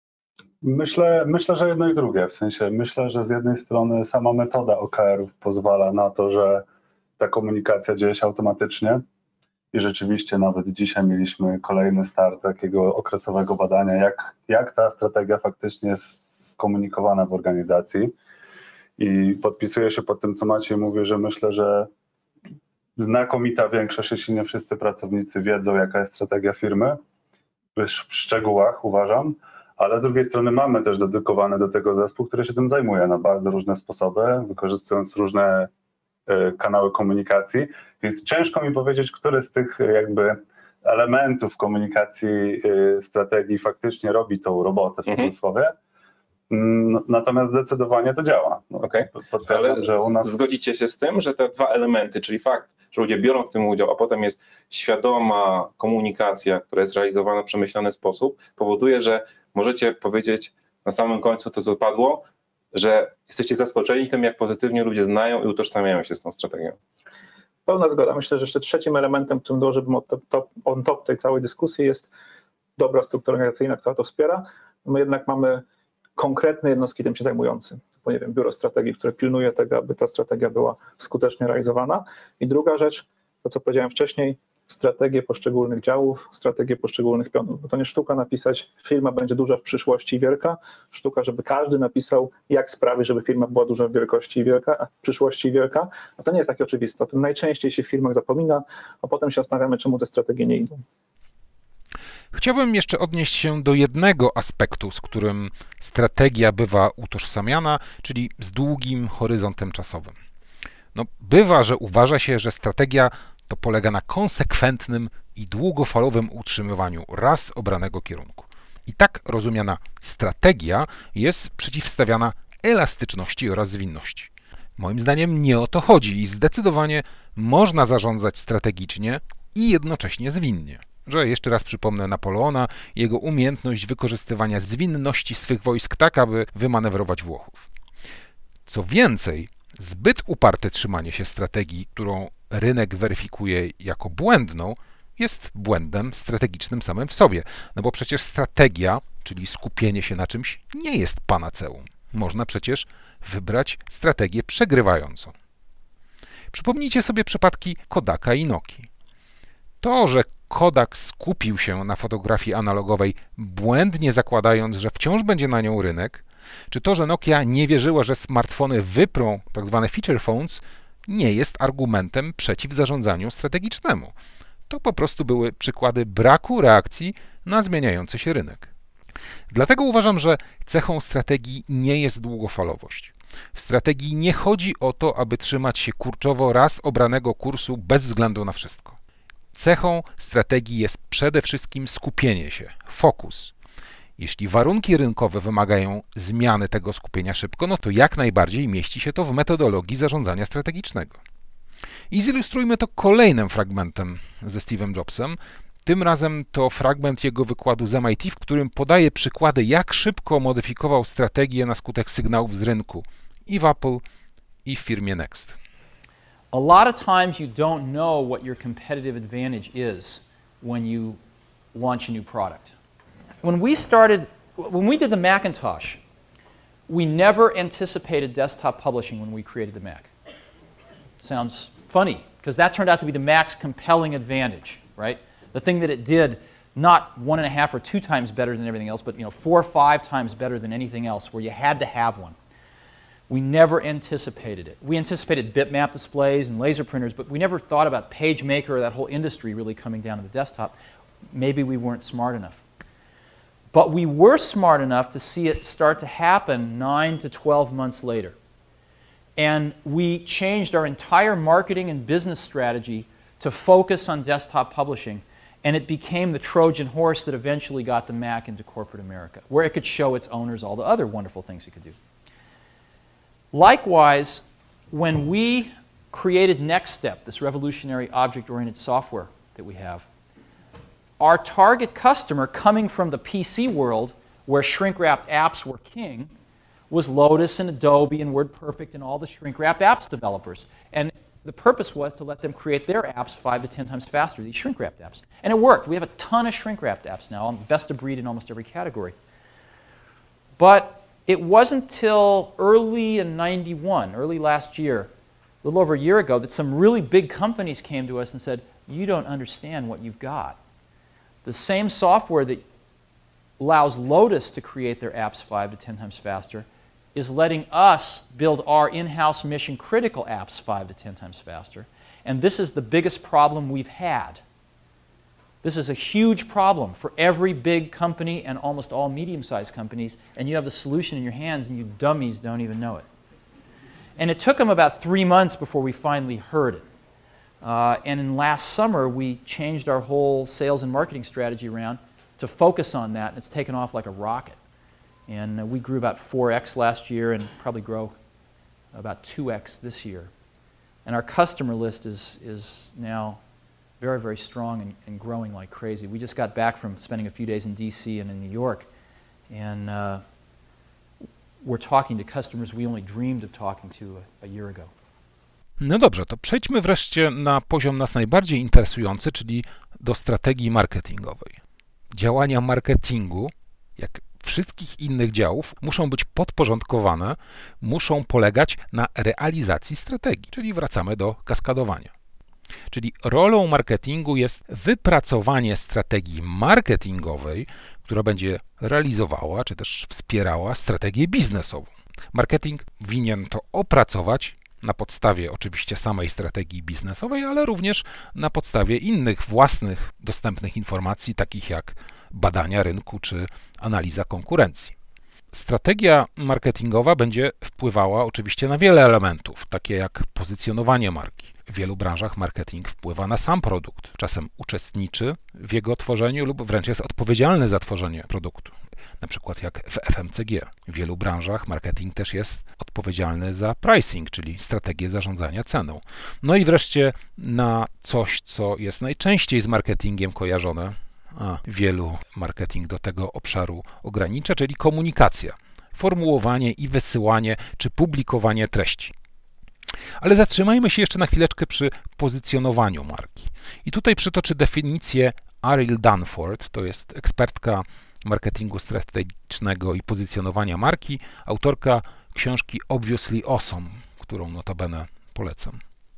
Myślę, myślę, że jedno i drugie, w sensie myślę, że z jednej strony sama metoda O K R-ów pozwala na to, że ta komunikacja dzieje się automatycznie i rzeczywiście nawet dzisiaj mieliśmy kolejny start takiego okresowego badania, jak, jak ta strategia faktycznie jest skomunikowana w organizacji. I podpisuję się pod tym, co Maciej mówi, że myślę, że znakomita większość, jeśli nie wszyscy pracownicy wiedzą, jaka jest strategia firmy, w szczegółach uważam, ale z drugiej strony mamy też dedykowany do tego zespół, który się tym zajmuje na bardzo różne sposoby, wykorzystując różne y, kanały komunikacji, więc ciężko mi powiedzieć, który z tych jakby elementów komunikacji y, strategii faktycznie robi tą robotę w mhm. cudzysłowie. Natomiast zdecydowanie to działa. No, okay. Ale że u nas... zgodzicie się z tym, że te dwa elementy, czyli fakt, że ludzie biorą w tym udział, a potem jest świadoma komunikacja, która jest realizowana w przemyślany sposób, powoduje, że możecie powiedzieć na samym końcu to, co padło, że jesteście zaskoczeni tym, jak pozytywnie ludzie znają i utożsamiają się z tą strategią. Pełna zgoda. Myślę, że jeszcze trzecim elementem, którym dołożyłbym on top, on top tej całej dyskusji, jest dobra struktura organizacyjna, która to wspiera. My jednak mamy konkretne jednostki tym się zajmujące, typu, nie wiem, biuro strategii, które pilnuje tego, aby ta strategia była skutecznie realizowana. I druga rzecz, to co powiedziałem wcześniej, strategie poszczególnych działów, strategie poszczególnych pionów. Bo to nie sztuka napisać, firma będzie duża w przyszłości i wielka, sztuka, żeby każdy napisał, jak sprawić, żeby firma była duża w wielkości i wielka, a w przyszłości i wielka, a to nie jest takie oczywiste. O tym najczęściej się w firmach zapomina, a potem się zastanawiamy, czemu te strategie nie idą. Chciałbym jeszcze odnieść się do jednego aspektu, z którym strategia bywa utożsamiana, czyli z długim horyzontem czasowym. No, bywa, że uważa się, że strategia to polega na konsekwentnym i długofalowym utrzymywaniu raz obranego kierunku. I tak rozumiana strategia jest przeciwstawiana elastyczności oraz zwinności. Moim zdaniem nie o to chodzi i zdecydowanie można zarządzać strategicznie i jednocześnie zwinnie. Że jeszcze raz przypomnę Napoleona i jego umiejętność wykorzystywania zwinności swych wojsk tak, aby wymanewrować Włochów. Co więcej, zbyt uparte trzymanie się strategii, którą rynek weryfikuje jako błędną, jest błędem strategicznym samym w sobie. No bo przecież strategia, czyli skupienie się na czymś, nie jest panaceum. Można przecież wybrać strategię przegrywającą. Przypomnijcie sobie przypadki Kodaka i Nokii. To, że Kodak skupił się na fotografii analogowej, błędnie zakładając, że wciąż będzie na nią rynek, czy to, że Nokia nie wierzyła, że smartfony wyprą tzw. feature phones, nie jest argumentem przeciw zarządzaniu strategicznemu. To po prostu były przykłady braku reakcji na zmieniający się rynek. Dlatego uważam, że cechą strategii nie jest długofalowość. W strategii nie chodzi o to, aby trzymać się kurczowo raz obranego kursu bez względu na wszystko. Cechą strategii jest przede wszystkim skupienie się, fokus. Jeśli warunki rynkowe wymagają zmiany tego skupienia szybko, no to jak najbardziej mieści się to w metodologii zarządzania strategicznego. I zilustrujmy to kolejnym fragmentem ze Steve'em Jobsem. Tym razem to fragment jego wykładu z M I T, w którym podaje przykłady, jak szybko modyfikował strategię na skutek sygnałów z rynku i w Apple, i w firmie Next. A lot of times you don't know what your competitive advantage is when you launch a new product. When we started, when we did the Macintosh, we never anticipated desktop publishing when we created the Mac. Sounds funny, because that turned out to be the Mac's compelling advantage, right? The thing that it did, not one and a half or two times better than everything else, but you know, four or five times better than anything else, where you had to have one. We never anticipated it. We anticipated bitmap displays and laser printers, but we never thought about PageMaker or that whole industry really coming down to the desktop. Maybe we weren't smart enough. But we were smart enough to see it start to happen nine to twelve months later. And we changed our entire marketing and business strategy to focus on desktop publishing, and it became the Trojan horse that eventually got the Mac into corporate America, where it could show its owners all the other wonderful things it could do. Likewise, when we created NextStep, this revolutionary object-oriented software that we have, our target customer coming from the P C world, where shrink-wrapped apps were king, was Lotus and Adobe and WordPerfect and all the shrink-wrapped apps developers. And the purpose was to let them create their apps five to ten times faster, these shrink-wrapped apps. And it worked. We have a ton of shrink-wrapped apps now, best of breed in almost every category. But it wasn't till early in ninety-one, early last year, a little over a year ago, that some really big companies came to us and said, you don't understand what you've got. The same software that allows Lotus to create their apps five to ten times faster is letting us build our in-house mission-critical apps five to ten times faster. And this is the biggest problem we've had. This is a huge problem for every big company and almost all medium-sized companies, and you have the solution in your hands and you dummies don't even know it. And it took them about three months before we finally heard it. Uh, and in last summer, we changed our whole sales and marketing strategy around to focus on that, and it's taken off like a rocket. And uh, we grew about four X last year and probably grow about two X this year. And our customer list is, is now very, very strong and, and growing like crazy. We just got back from spending a few days in D C and in New York, and uh, we're talking to customers we only dreamed of talking to a, a year ago. No dobrze, to przejdźmy wreszcie na poziom nas najbardziej interesujący, czyli do strategii marketingowej. Działania marketingu, jak wszystkich innych działów, muszą być podporządkowane, muszą polegać na realizacji strategii, czyli wracamy do kaskadowania. Czyli rolą marketingu jest wypracowanie strategii marketingowej, która będzie realizowała, czy też wspierała strategię biznesową. Marketing winien to opracować na podstawie oczywiście samej strategii biznesowej, ale również na podstawie innych własnych dostępnych informacji, takich jak badania rynku czy analiza konkurencji. Strategia marketingowa będzie wpływała oczywiście na wiele elementów, takie jak pozycjonowanie marki. W wielu branżach marketing wpływa na sam produkt. Czasem uczestniczy w jego tworzeniu lub wręcz jest odpowiedzialny za tworzenie produktu. Na przykład jak w F M C G. W wielu branżach marketing też jest odpowiedzialny za pricing, czyli strategię zarządzania ceną. No i wreszcie na coś, co jest najczęściej z marketingiem kojarzone, a wielu marketing do tego obszaru ogranicza, czyli komunikacja, formułowanie i wysyłanie czy publikowanie treści. Ale zatrzymajmy się jeszcze na chwileczkę przy pozycjonowaniu marki. I tutaj przytoczę definicję Ariel Dunford, to jest ekspertka marketingu strategicznego i pozycjonowania marki, autorka książki Obviously Awesome, którą notabene polecam.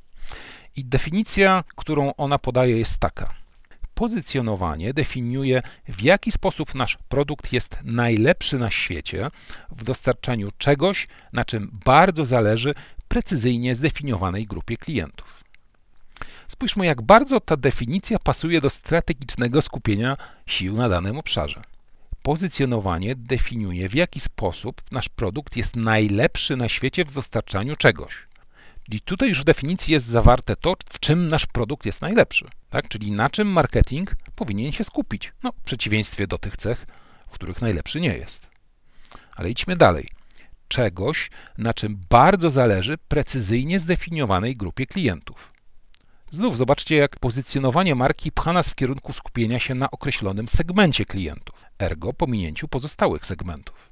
I definicja, którą ona podaje, jest taka. Pozycjonowanie definiuje, w jaki sposób nasz produkt jest najlepszy na świecie w dostarczaniu czegoś, na czym bardzo zależy precyzyjnie zdefiniowanej grupie klientów. Spójrzmy, jak bardzo ta definicja pasuje do strategicznego skupienia sił na danym obszarze. Pozycjonowanie definiuje, w jaki sposób nasz produkt jest najlepszy na świecie w dostarczaniu czegoś. I tutaj już w definicji jest zawarte to, w czym nasz produkt jest najlepszy, tak? Czyli na czym marketing powinien się skupić, no, w przeciwieństwie do tych cech, w których najlepszy nie jest. Ale idźmy dalej. Czegoś, na czym bardzo zależy precyzyjnie zdefiniowanej grupie klientów. Znów zobaczcie, jak pozycjonowanie marki pcha nas w kierunku skupienia się na określonym segmencie klientów, ergo pominięciu pozostałych segmentów.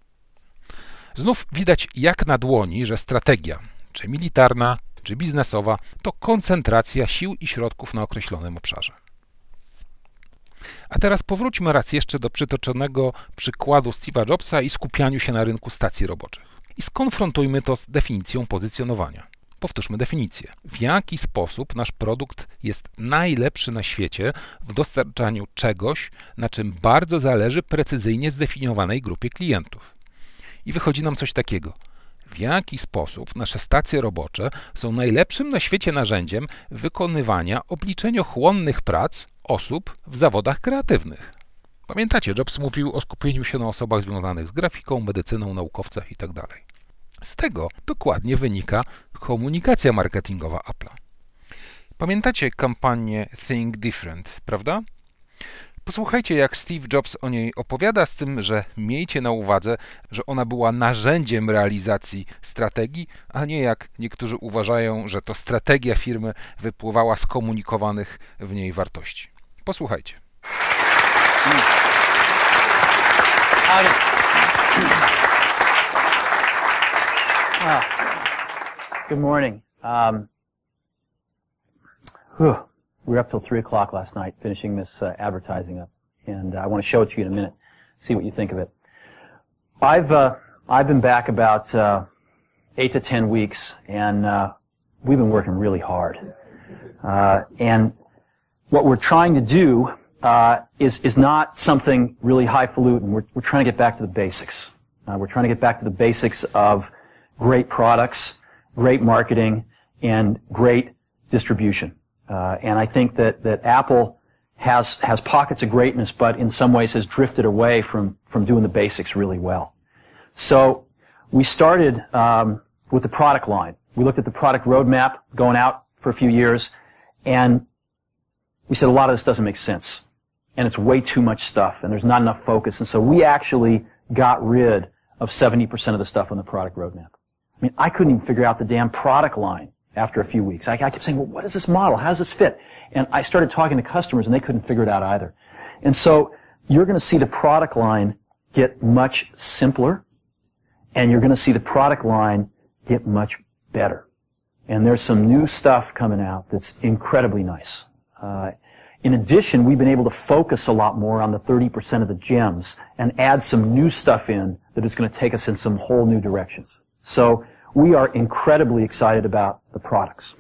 Znów widać jak na dłoni, że strategia, czy militarna, czy biznesowa, to koncentracja sił i środków na określonym obszarze. A teraz powróćmy raz jeszcze do przytoczonego przykładu Steve'a Jobsa i skupianiu się na rynku stacji roboczych. I skonfrontujmy to z definicją pozycjonowania. Powtórzmy definicję. W jaki sposób nasz produkt jest najlepszy na świecie w dostarczaniu czegoś, na czym bardzo zależy precyzyjnie zdefiniowanej grupie klientów. I wychodzi nam coś takiego. W jaki sposób nasze stacje robocze są najlepszym na świecie narzędziem wykonywania obliczeniochłonnych prac osób w zawodach kreatywnych. Pamiętacie, Jobs mówił o skupieniu się na osobach związanych z grafiką, medycyną, naukowcach itd. Z tego dokładnie wynika komunikacja marketingowa Apple'a. Pamiętacie kampanię Think Different, prawda? Posłuchajcie, jak Steve Jobs o niej opowiada, z tym, że miejcie na uwadze, że ona była narzędziem realizacji strategii, a nie jak niektórzy uważają, że to strategia firmy wypływała z komunikowanych w niej wartości. Posłuchajcie. Howdy. Oh, good morning. Um, whew. We were up till three o'clock last night finishing this uh, advertising up, and uh, I want to show it to you in a minute, see what you think of it. I've uh, I've been back about uh, eight to ten weeks, and uh, we've been working really hard. Uh, and what we're trying to do uh, is is not something really highfalutin. We're we're trying to get back to the basics. Uh, we're trying to get back to the basics of great products, great marketing, and great distribution. Uh, and I think that that Apple has has pockets of greatness, but in some ways has drifted away from from doing the basics really well. So we started um, with the product line. We looked at the product roadmap going out for a few years, and we said a lot of this doesn't make sense, and it's way too much stuff, and there's not enough focus. And so we actually got rid of seventy percent of the stuff on the product roadmap. I mean, I couldn't even figure out the damn product line after a few weeks. I, I kept saying, well, what is this model? How does this fit? And I started talking to customers, and they couldn't figure it out either. And so you're going to see the product line get much simpler, and you're going to see the product line get much better. And there's some new stuff coming out that's incredibly nice. Uh, in addition, we've been able to focus a lot more on the thirty percent of the gems and add some new stuff in that is going to take us in some whole new directions. So we are incredibly excited about the products.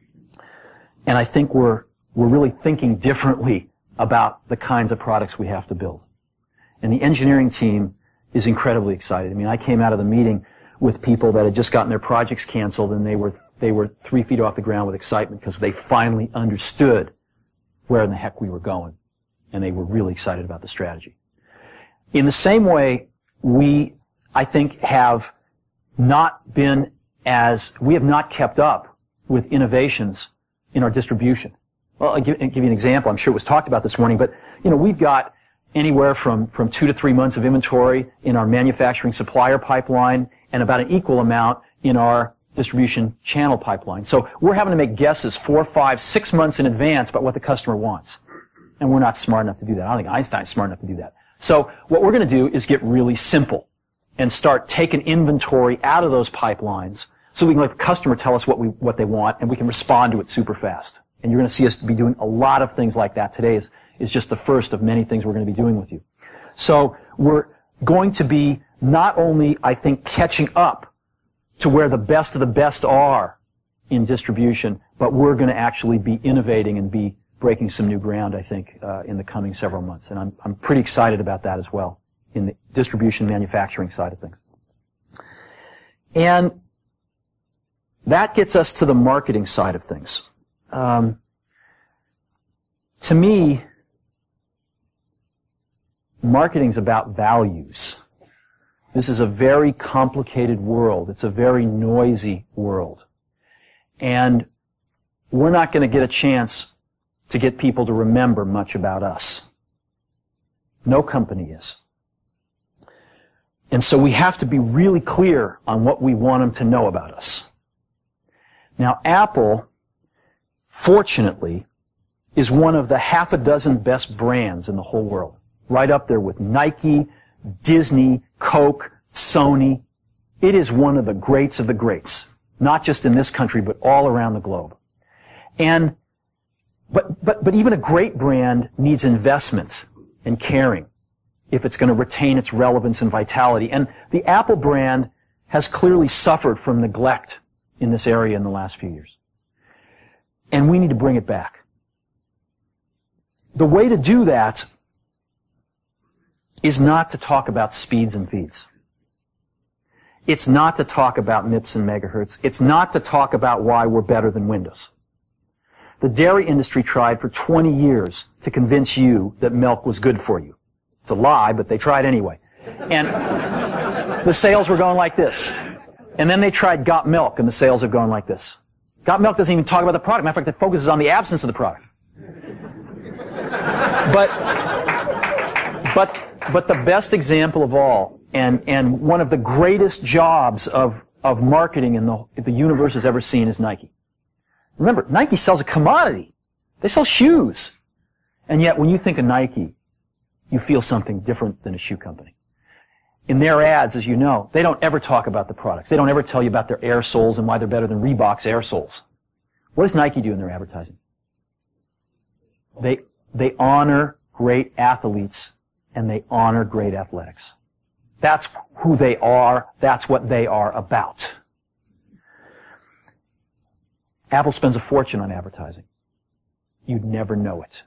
And I think we're we're really thinking differently about the kinds of products we have to build. And the engineering team is incredibly excited. I mean, I came out of the meeting with people that had just gotten their projects canceled, and they were they were three feet off the ground with excitement because they finally understood where in the heck we were going, and they were really excited about the strategy. In the same way, we, I think, have not been as, we have not kept up with innovations in our distribution. Well, I'll give, I'll give you an example. I'm sure it was talked about this morning, but, you know, we've got anywhere from, from two to three months of inventory in our manufacturing supplier pipeline and about an equal amount in our distribution channel pipeline. So we're having to make guesses four, five, six months in advance about what the customer wants. And we're not smart enough to do that. I don't think Einstein's smart enough to do that. So what we're going to do is get really simple and start taking inventory out of those pipelines so we can let the customer tell us what we what they want, and we can respond to it super fast. And you're going to see us be doing a lot of things like that. Today is, is just the first of many things we're going to be doing with you. So we're going to be not only, I think, catching up to where the best of the best are in distribution, but we're going to actually be innovating and be breaking some new ground, I think, uh, in the coming several months. And I'm, I'm pretty excited about that as well in the distribution manufacturing side of things. And that gets us to the marketing side of things. Um, to me, marketing's about values. This is a very complicated world. It's a very noisy world. And we're not going to get a chance to get people to remember much about us. No company is. And so we have to be really clear on what we want them to know about us. Now, Apple, fortunately, is one of the half a dozen best brands in the whole world. Right up there with Nike, Disney, Coke, Sony. It is one of the greats of the greats, not just in this country, but all around the globe. And, but, but, but even a great brand needs investment and caring if it's going to retain its relevance and vitality. And the Apple brand has clearly suffered from neglect in this area in the last few years. And we need to bring it back. The way to do that is not to talk about speeds and feeds. It's not to talk about M I P S and megahertz. It's not to talk about why we're better than Windows. The dairy industry tried for twenty years to convince you that milk was good for you. It's a lie, but they tried anyway. And the sales were going like this. And then they tried Got Milk, and the sales have gone like this. Got Milk doesn't even talk about the product. Matter of fact, it focuses on the absence of the product. But, but, but the best example of all, and, and one of the greatest jobs of, of marketing in the, the universe has ever seen is Nike. Remember, Nike sells a commodity. They sell shoes. And yet, when you think of Nike, you feel something different than a shoe company. In their ads, as you know, they don't ever talk about the products. They don't ever tell you about their air soles and why they're better than Reebok's air soles. What does Nike do in their advertising? They, they honor great athletes and they honor great athletics. That's who they are. That's what they are about. Apple spends a fortune on advertising. you'd never know it.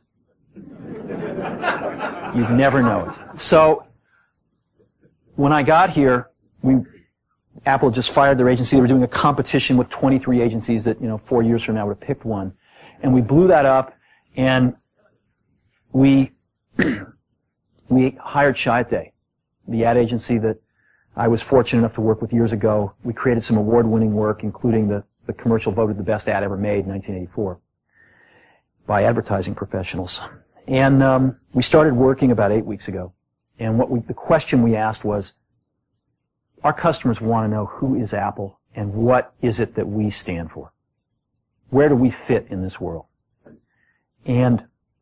You'd never know it. So, when I got here, we, Apple just fired their agency. They were doing a competition with twenty-three agencies that, you know, four years from now would have picked one. And we blew that up, and we, we hired Chiat/Day, the ad agency that I was fortunate enough to work with years ago. We created some award-winning work, including the, the commercial voted the best ad ever made in nineteen eighty-four by advertising professionals. And um, we started working about eight weeks ago. And what we, the question we asked was, our customers want to know who is Apple and what is it that we stand for? Where do we fit in this world? And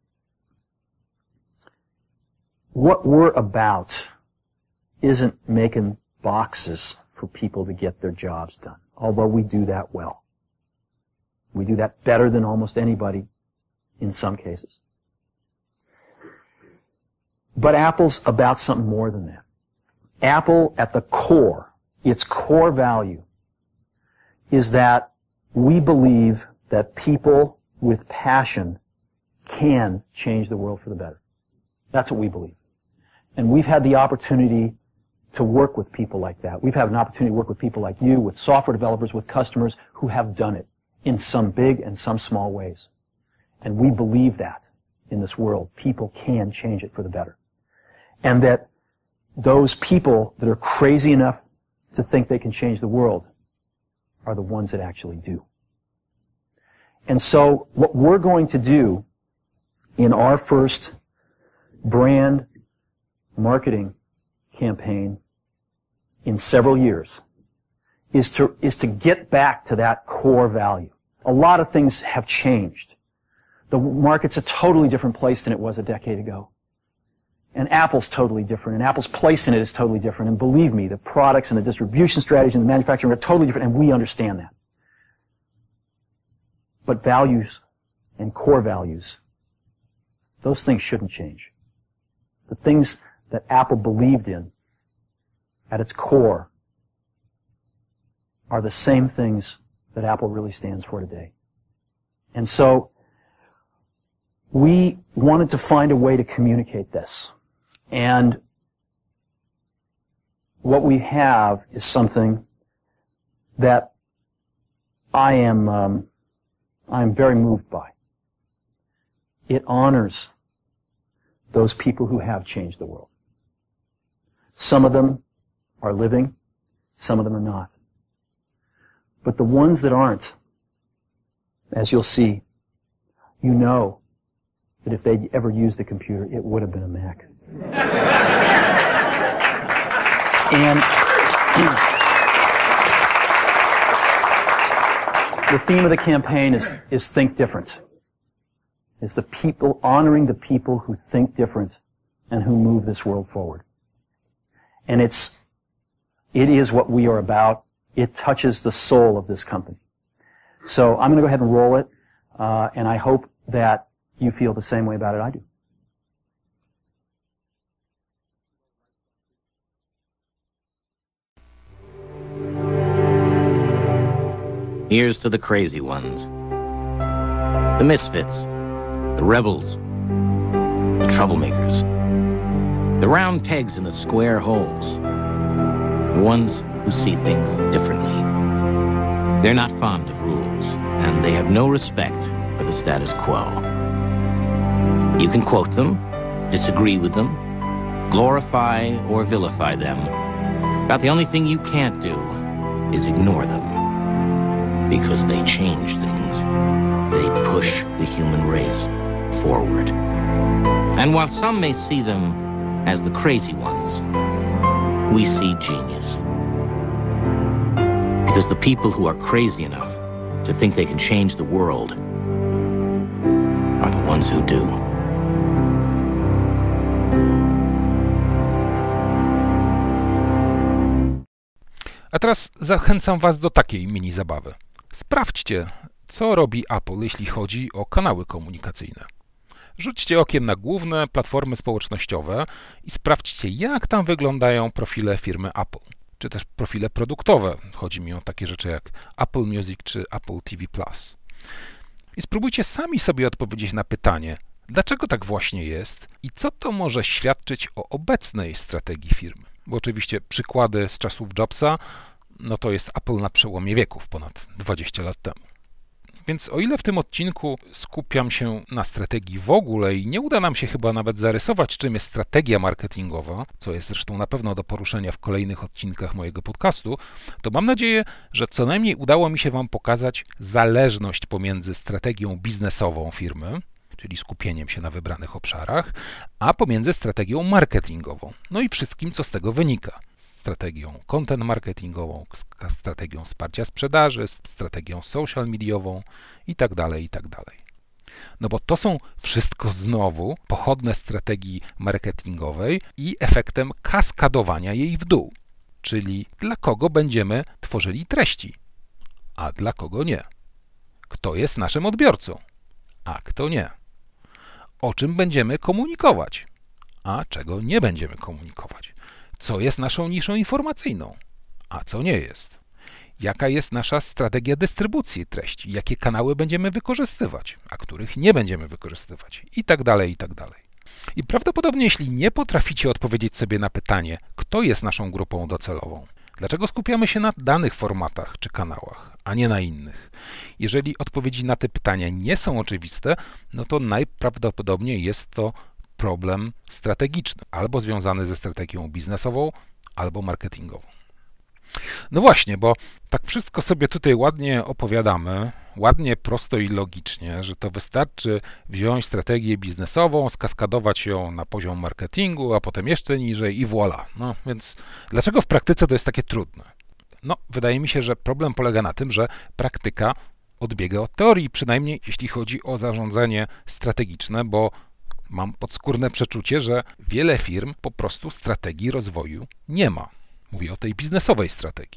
what we're about isn't making boxes for people to get their jobs done, although we do that well. We do that better than almost anybody in some cases. But Apple's about something more than that. Apple, at the core, its core value, is that we believe that people with passion can change the world for the better. That's what we believe. And we've had the opportunity to work with people like that. We've had an opportunity to work with people like you, with software developers, with customers who have done it in some big and some small ways. And we believe that in this world, people can change it for the better. And that those people that are crazy enough to think they can change the world are the ones that actually do. And so what we're going to do in our first brand marketing campaign in several years is to, is to get back to that core value. A lot of things have changed. The market's a totally different place than it was a decade ago. And Apple's totally different, and Apple's place in it is totally different. And believe me, the products and the distribution strategy and the manufacturing are totally different, and we understand that. But values and core values, those things shouldn't change. The things that Apple believed in at its core are the same things that Apple really stands for today. And so we wanted to find a way to communicate this. And what we have is something that I am um, I am very moved by. It honors those people who have changed the world. Some of them are living, some of them are not. But the ones that aren't, as you'll see, you know that if they'd ever used a computer, it would have been a Mac. And the theme of the campaign is, is think different. Is the people, honoring the people who think different and who move this world forward. And it's, it is what we are about. It touches the soul of this company. So I'm going to go ahead and roll it, uh, and I hope that you feel the same way about it I do. Here's to the crazy ones, the misfits, the rebels, the troublemakers, the round pegs in the square holes, the ones who see things differently. They're not fond of rules, and they have no respect for the status quo. You can quote them, disagree with them, glorify or vilify them, but the only thing you can't do is ignore them. Because they change things. They push the human race forward. And while some may see them as the crazy ones, we see genius. Because the people who are crazy enough to think they can change the world are the ones who do. A teraz zachęcam Was do takiej mini zabawy. Sprawdźcie, co robi Apple, jeśli chodzi o kanały komunikacyjne. Rzućcie okiem na główne platformy społecznościowe i sprawdźcie, jak tam wyglądają profile firmy Apple, czy też profile produktowe. Chodzi mi o takie rzeczy jak Apple Music czy Apple T V plus. I spróbujcie sami sobie odpowiedzieć na pytanie, dlaczego tak właśnie jest i co to może świadczyć o obecnej strategii firmy. Bo oczywiście przykłady z czasów Jobsa, no to jest Apple na przełomie wieków, ponad dwadzieścia lat temu. Więc o ile w tym odcinku skupiam się na strategii w ogóle i nie uda nam się chyba nawet zarysować, czym jest strategia marketingowa, co jest zresztą na pewno do poruszenia w kolejnych odcinkach mojego podcastu, to mam nadzieję, że co najmniej udało mi się Wam pokazać zależność pomiędzy strategią biznesową firmy, czyli skupieniem się na wybranych obszarach, a pomiędzy strategią marketingową, no i wszystkim, co z tego wynika. Strategią content marketingową, strategią wsparcia sprzedaży, strategią social mediową itd., itd. No bo to są wszystko znowu pochodne strategii marketingowej i efektem kaskadowania jej w dół, czyli dla kogo będziemy tworzyli treści, a dla kogo nie. Kto jest naszym odbiorcą, a kto nie. O czym będziemy komunikować, a czego nie będziemy komunikować. Co jest naszą niszą informacyjną, a co nie jest. Jaka jest nasza strategia dystrybucji treści, jakie kanały będziemy wykorzystywać, a których nie będziemy wykorzystywać i tak dalej, i tak dalej. I prawdopodobnie, jeśli nie potraficie odpowiedzieć sobie na pytanie, kto jest naszą grupą docelową, dlaczego skupiamy się na danych formatach czy kanałach, a nie na innych, jeżeli odpowiedzi na te pytania nie są oczywiste, no to najprawdopodobniej jest to problem strategiczny, albo związany ze strategią biznesową, albo marketingową. No właśnie, bo tak wszystko sobie tutaj ładnie opowiadamy, ładnie, prosto i logicznie, że to wystarczy wziąć strategię biznesową, skaskadować ją na poziom marketingu, a potem jeszcze niżej i voilà. No więc dlaczego w praktyce to jest takie trudne? No, wydaje mi się, że problem polega na tym, że praktyka odbiega od teorii, przynajmniej jeśli chodzi o zarządzanie strategiczne, bo mam podskórne przeczucie, że wiele firm po prostu strategii rozwoju nie ma. Mówię o tej biznesowej strategii.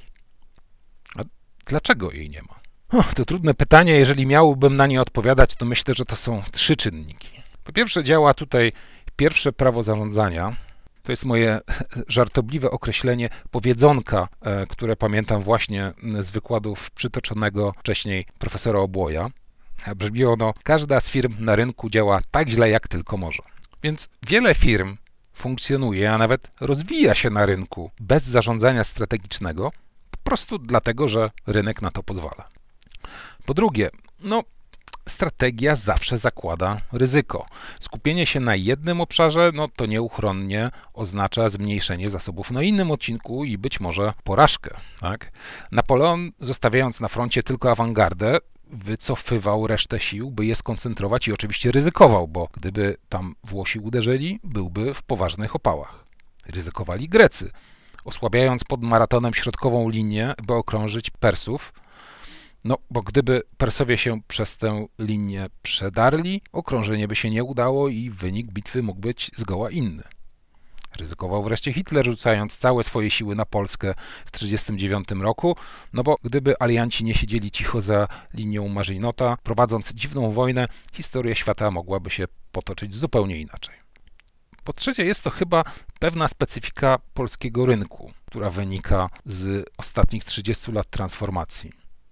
A dlaczego jej nie ma? Oh, to trudne pytanie. Jeżeli miałbym na nie odpowiadać, to myślę, że to są trzy czynniki. Po pierwsze, działa tutaj pierwsze prawo zarządzania. To jest moje żartobliwe określenie powiedzonka, które pamiętam właśnie z wykładów przytoczonego wcześniej profesora Obłoja. Brzmi ono: każda z firm na rynku działa tak źle, jak tylko może. Więc wiele firm funkcjonuje, a nawet rozwija się na rynku bez zarządzania strategicznego, po prostu dlatego, że rynek na to pozwala. Po drugie, no, strategia zawsze zakłada ryzyko. Skupienie się na jednym obszarze, no to nieuchronnie oznacza zmniejszenie zasobów na innym odcinku i być może porażkę. Tak? Napoleon, zostawiając na froncie tylko awangardę, wycofywał resztę sił, by je skoncentrować i oczywiście ryzykował, bo gdyby tam Włosi uderzyli, byłby w poważnych opałach. Ryzykowali Grecy, osłabiając pod maratonem środkową linię, by okrążyć Persów. No, bo gdyby Persowie się przez tę linię przedarli, okrążenie by się nie udało i wynik bitwy mógł być zgoła inny. Ryzykował wreszcie Hitler, rzucając całe swoje siły na Polskę w tysiąc dziewięćset trzydziestym dziewiątym roku, no bo gdyby alianci nie siedzieli cicho za linią Maginota, prowadząc dziwną wojnę, historia świata mogłaby się potoczyć zupełnie inaczej. Po trzecie, jest to chyba pewna specyfika polskiego rynku, która wynika z ostatnich trzydziestu lat transformacji.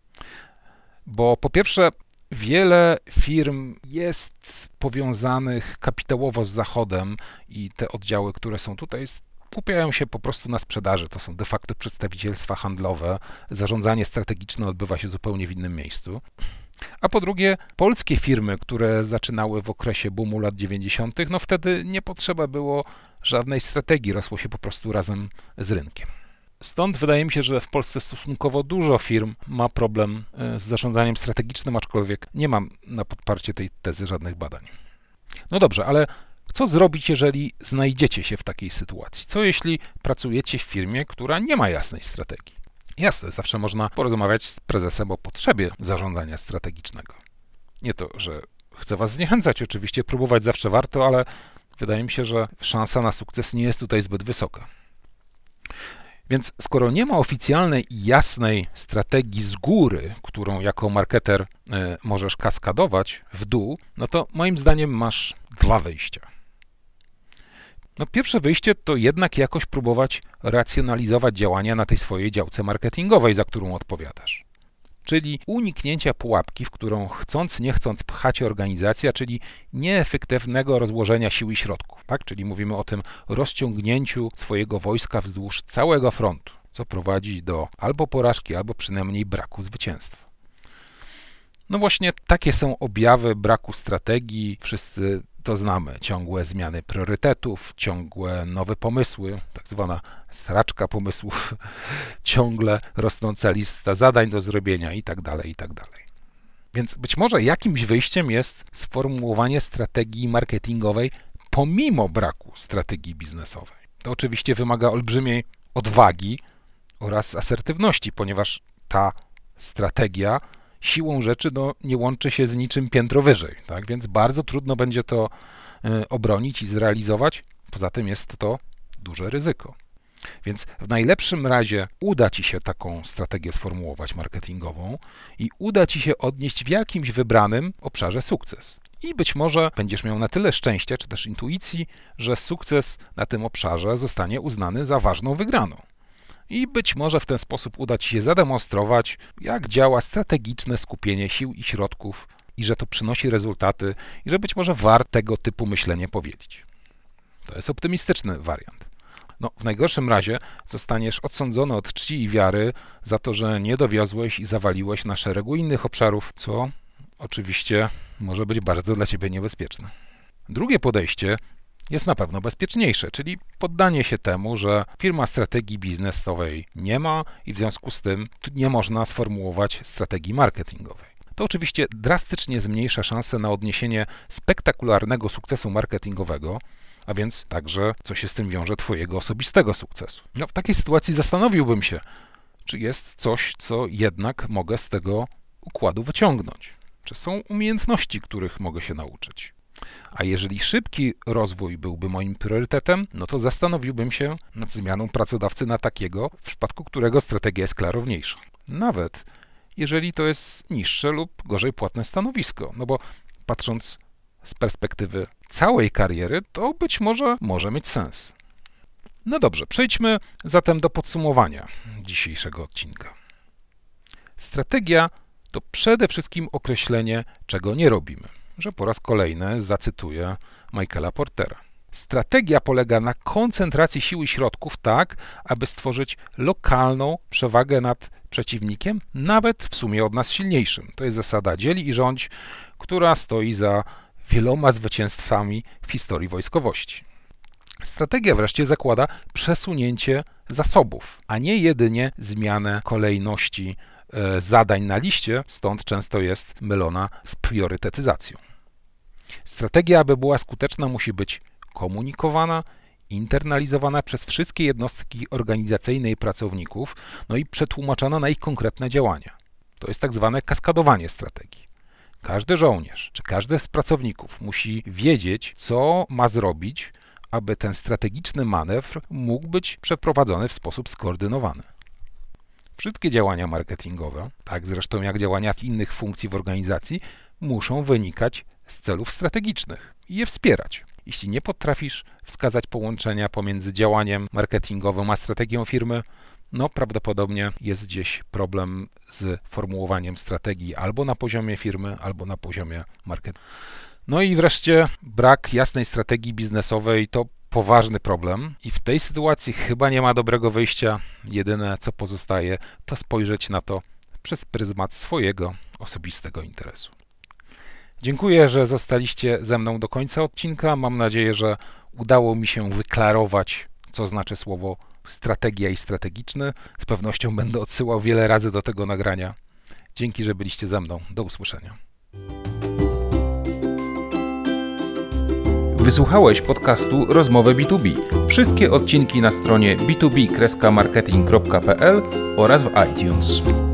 Bo po pierwsze, wiele firm jest powiązanych kapitałowo z Zachodem i te oddziały, które są tutaj, skupiają się po prostu na sprzedaży. To są de facto przedstawicielstwa handlowe. Zarządzanie strategiczne odbywa się zupełnie w innym miejscu. A po drugie, polskie firmy, które zaczynały w okresie boomu lat dziewięćdziesiątych, no wtedy nie potrzeba było żadnej strategii, rosło się po prostu razem z rynkiem. Stąd wydaje mi się, że w Polsce stosunkowo dużo firm ma problem z zarządzaniem strategicznym, aczkolwiek nie mam na podparcie tej tezy żadnych badań. No dobrze, ale co zrobić, jeżeli znajdziecie się w takiej sytuacji? Co jeśli pracujecie w firmie, która nie ma jasnej strategii? Jasne, zawsze można porozmawiać z prezesem o potrzebie zarządzania strategicznego. Nie to, że chcę was zniechęcać, oczywiście próbować zawsze warto, ale wydaje mi się, że szansa na sukces nie jest tutaj zbyt wysoka. Więc skoro nie ma oficjalnej i jasnej strategii z góry, którą jako marketer y, możesz kaskadować w dół, no to moim zdaniem masz dwa wyjścia. No pierwsze wyjście to jednak jakoś próbować racjonalizować działania na tej swojej działce marketingowej, za którą odpowiadasz. czyli uniknięcia pułapki, w którą chcąc nie chcąc pchać organizacja, czyli nieefektywnego rozłożenia sił i środków. Tak? Czyli mówimy o tym rozciągnięciu swojego wojska wzdłuż całego frontu, co prowadzi do albo porażki, albo przynajmniej braku zwycięstwa. No właśnie takie są objawy braku strategii. Wszyscy to znamy. Ciągłe zmiany priorytetów, ciągłe nowe pomysły, tak zwana sraczka pomysłów, ciągle rosnąca lista zadań do zrobienia i tak dalej, i tak dalej. Więc być może jakimś wyjściem jest sformułowanie strategii marketingowej pomimo braku strategii biznesowej. To oczywiście wymaga olbrzymiej odwagi oraz asertywności, ponieważ ta strategia siłą rzeczy no, nie łączy się z niczym piętro wyżej, tak? Więc bardzo trudno będzie to y, obronić i zrealizować. Poza tym jest to duże ryzyko. Więc w najlepszym razie uda Ci się taką strategię sformułować marketingową i uda Ci się odnieść w jakimś wybranym obszarze sukces. I być może będziesz miał na tyle szczęścia, czy też intuicji, że sukces na tym obszarze zostanie uznany za ważną wygraną. I być może w ten sposób uda Ci się zademonstrować, jak działa strategiczne skupienie sił i środków i że to przynosi rezultaty i że być może warto tego typu myślenie powielić. To jest optymistyczny wariant. No, w najgorszym razie zostaniesz odsądzony od czci i wiary za to, że nie dowiozłeś i zawaliłeś na szeregu innych obszarów, co oczywiście może być bardzo dla Ciebie niebezpieczne. Drugie podejście jest na pewno bezpieczniejsze, czyli poddanie się temu, że firma strategii biznesowej nie ma i w związku z tym nie można sformułować strategii marketingowej. To oczywiście drastycznie zmniejsza szanse na odniesienie spektakularnego sukcesu marketingowego, a więc także, co się z tym wiąże, Twojego osobistego sukcesu. No, w takiej sytuacji zastanowiłbym się, czy jest coś, co jednak mogę z tego układu wyciągnąć. Czy są umiejętności, których mogę się nauczyć? A jeżeli szybki rozwój byłby moim priorytetem, no to zastanowiłbym się nad zmianą pracodawcy na takiego, w przypadku którego strategia jest klarowniejsza. Nawet jeżeli to jest niższe lub gorzej płatne stanowisko, no bo patrząc z perspektywy całej kariery, to być może może mieć sens. No dobrze, przejdźmy zatem do podsumowania dzisiejszego odcinka. Strategia to przede wszystkim określenie, czego nie robimy. Że po raz kolejny zacytuję Michaela Portera. Strategia polega na koncentracji sił i środków tak, aby stworzyć lokalną przewagę nad przeciwnikiem, nawet w sumie od nas silniejszym. To jest zasada dziel i rządź, która stoi za wieloma zwycięstwami w historii wojskowości. Strategia wreszcie zakłada przesunięcie zasobów, a nie jedynie zmianę kolejności zadań na liście, stąd często jest mylona z priorytetyzacją. Strategia, aby była skuteczna, musi być komunikowana, internalizowana przez wszystkie jednostki organizacyjne i pracowników, no i przetłumaczona na ich konkretne działania. To jest tak zwane kaskadowanie strategii. Każdy żołnierz, czy każdy z pracowników musi wiedzieć, co ma zrobić, aby ten strategiczny manewr mógł być przeprowadzony w sposób skoordynowany. Wszystkie działania marketingowe, tak zresztą jak działania w innych funkcji w organizacji, muszą wynikać z celów strategicznych i je wspierać. Jeśli nie potrafisz wskazać połączenia pomiędzy działaniem marketingowym a strategią firmy, no prawdopodobnie jest gdzieś problem z formułowaniem strategii albo na poziomie firmy, albo na poziomie marketingu. No i wreszcie brak jasnej strategii biznesowej to poważny problem i w tej sytuacji chyba nie ma dobrego wyjścia. Jedyne, co pozostaje, to spojrzeć na to przez pryzmat swojego osobistego interesu. Dziękuję, że zostaliście ze mną do końca odcinka. Mam nadzieję, że udało mi się wyklarować, co znaczy słowo strategia i strategiczny. Z pewnością będę odsyłał wiele razy do tego nagrania. Dzięki, że byliście ze mną. Do usłyszenia. Wysłuchałeś podcastu Rozmowy B dwa B. Wszystkie odcinki na stronie b dwa b kropka marketing kropka p l oraz w iTunes.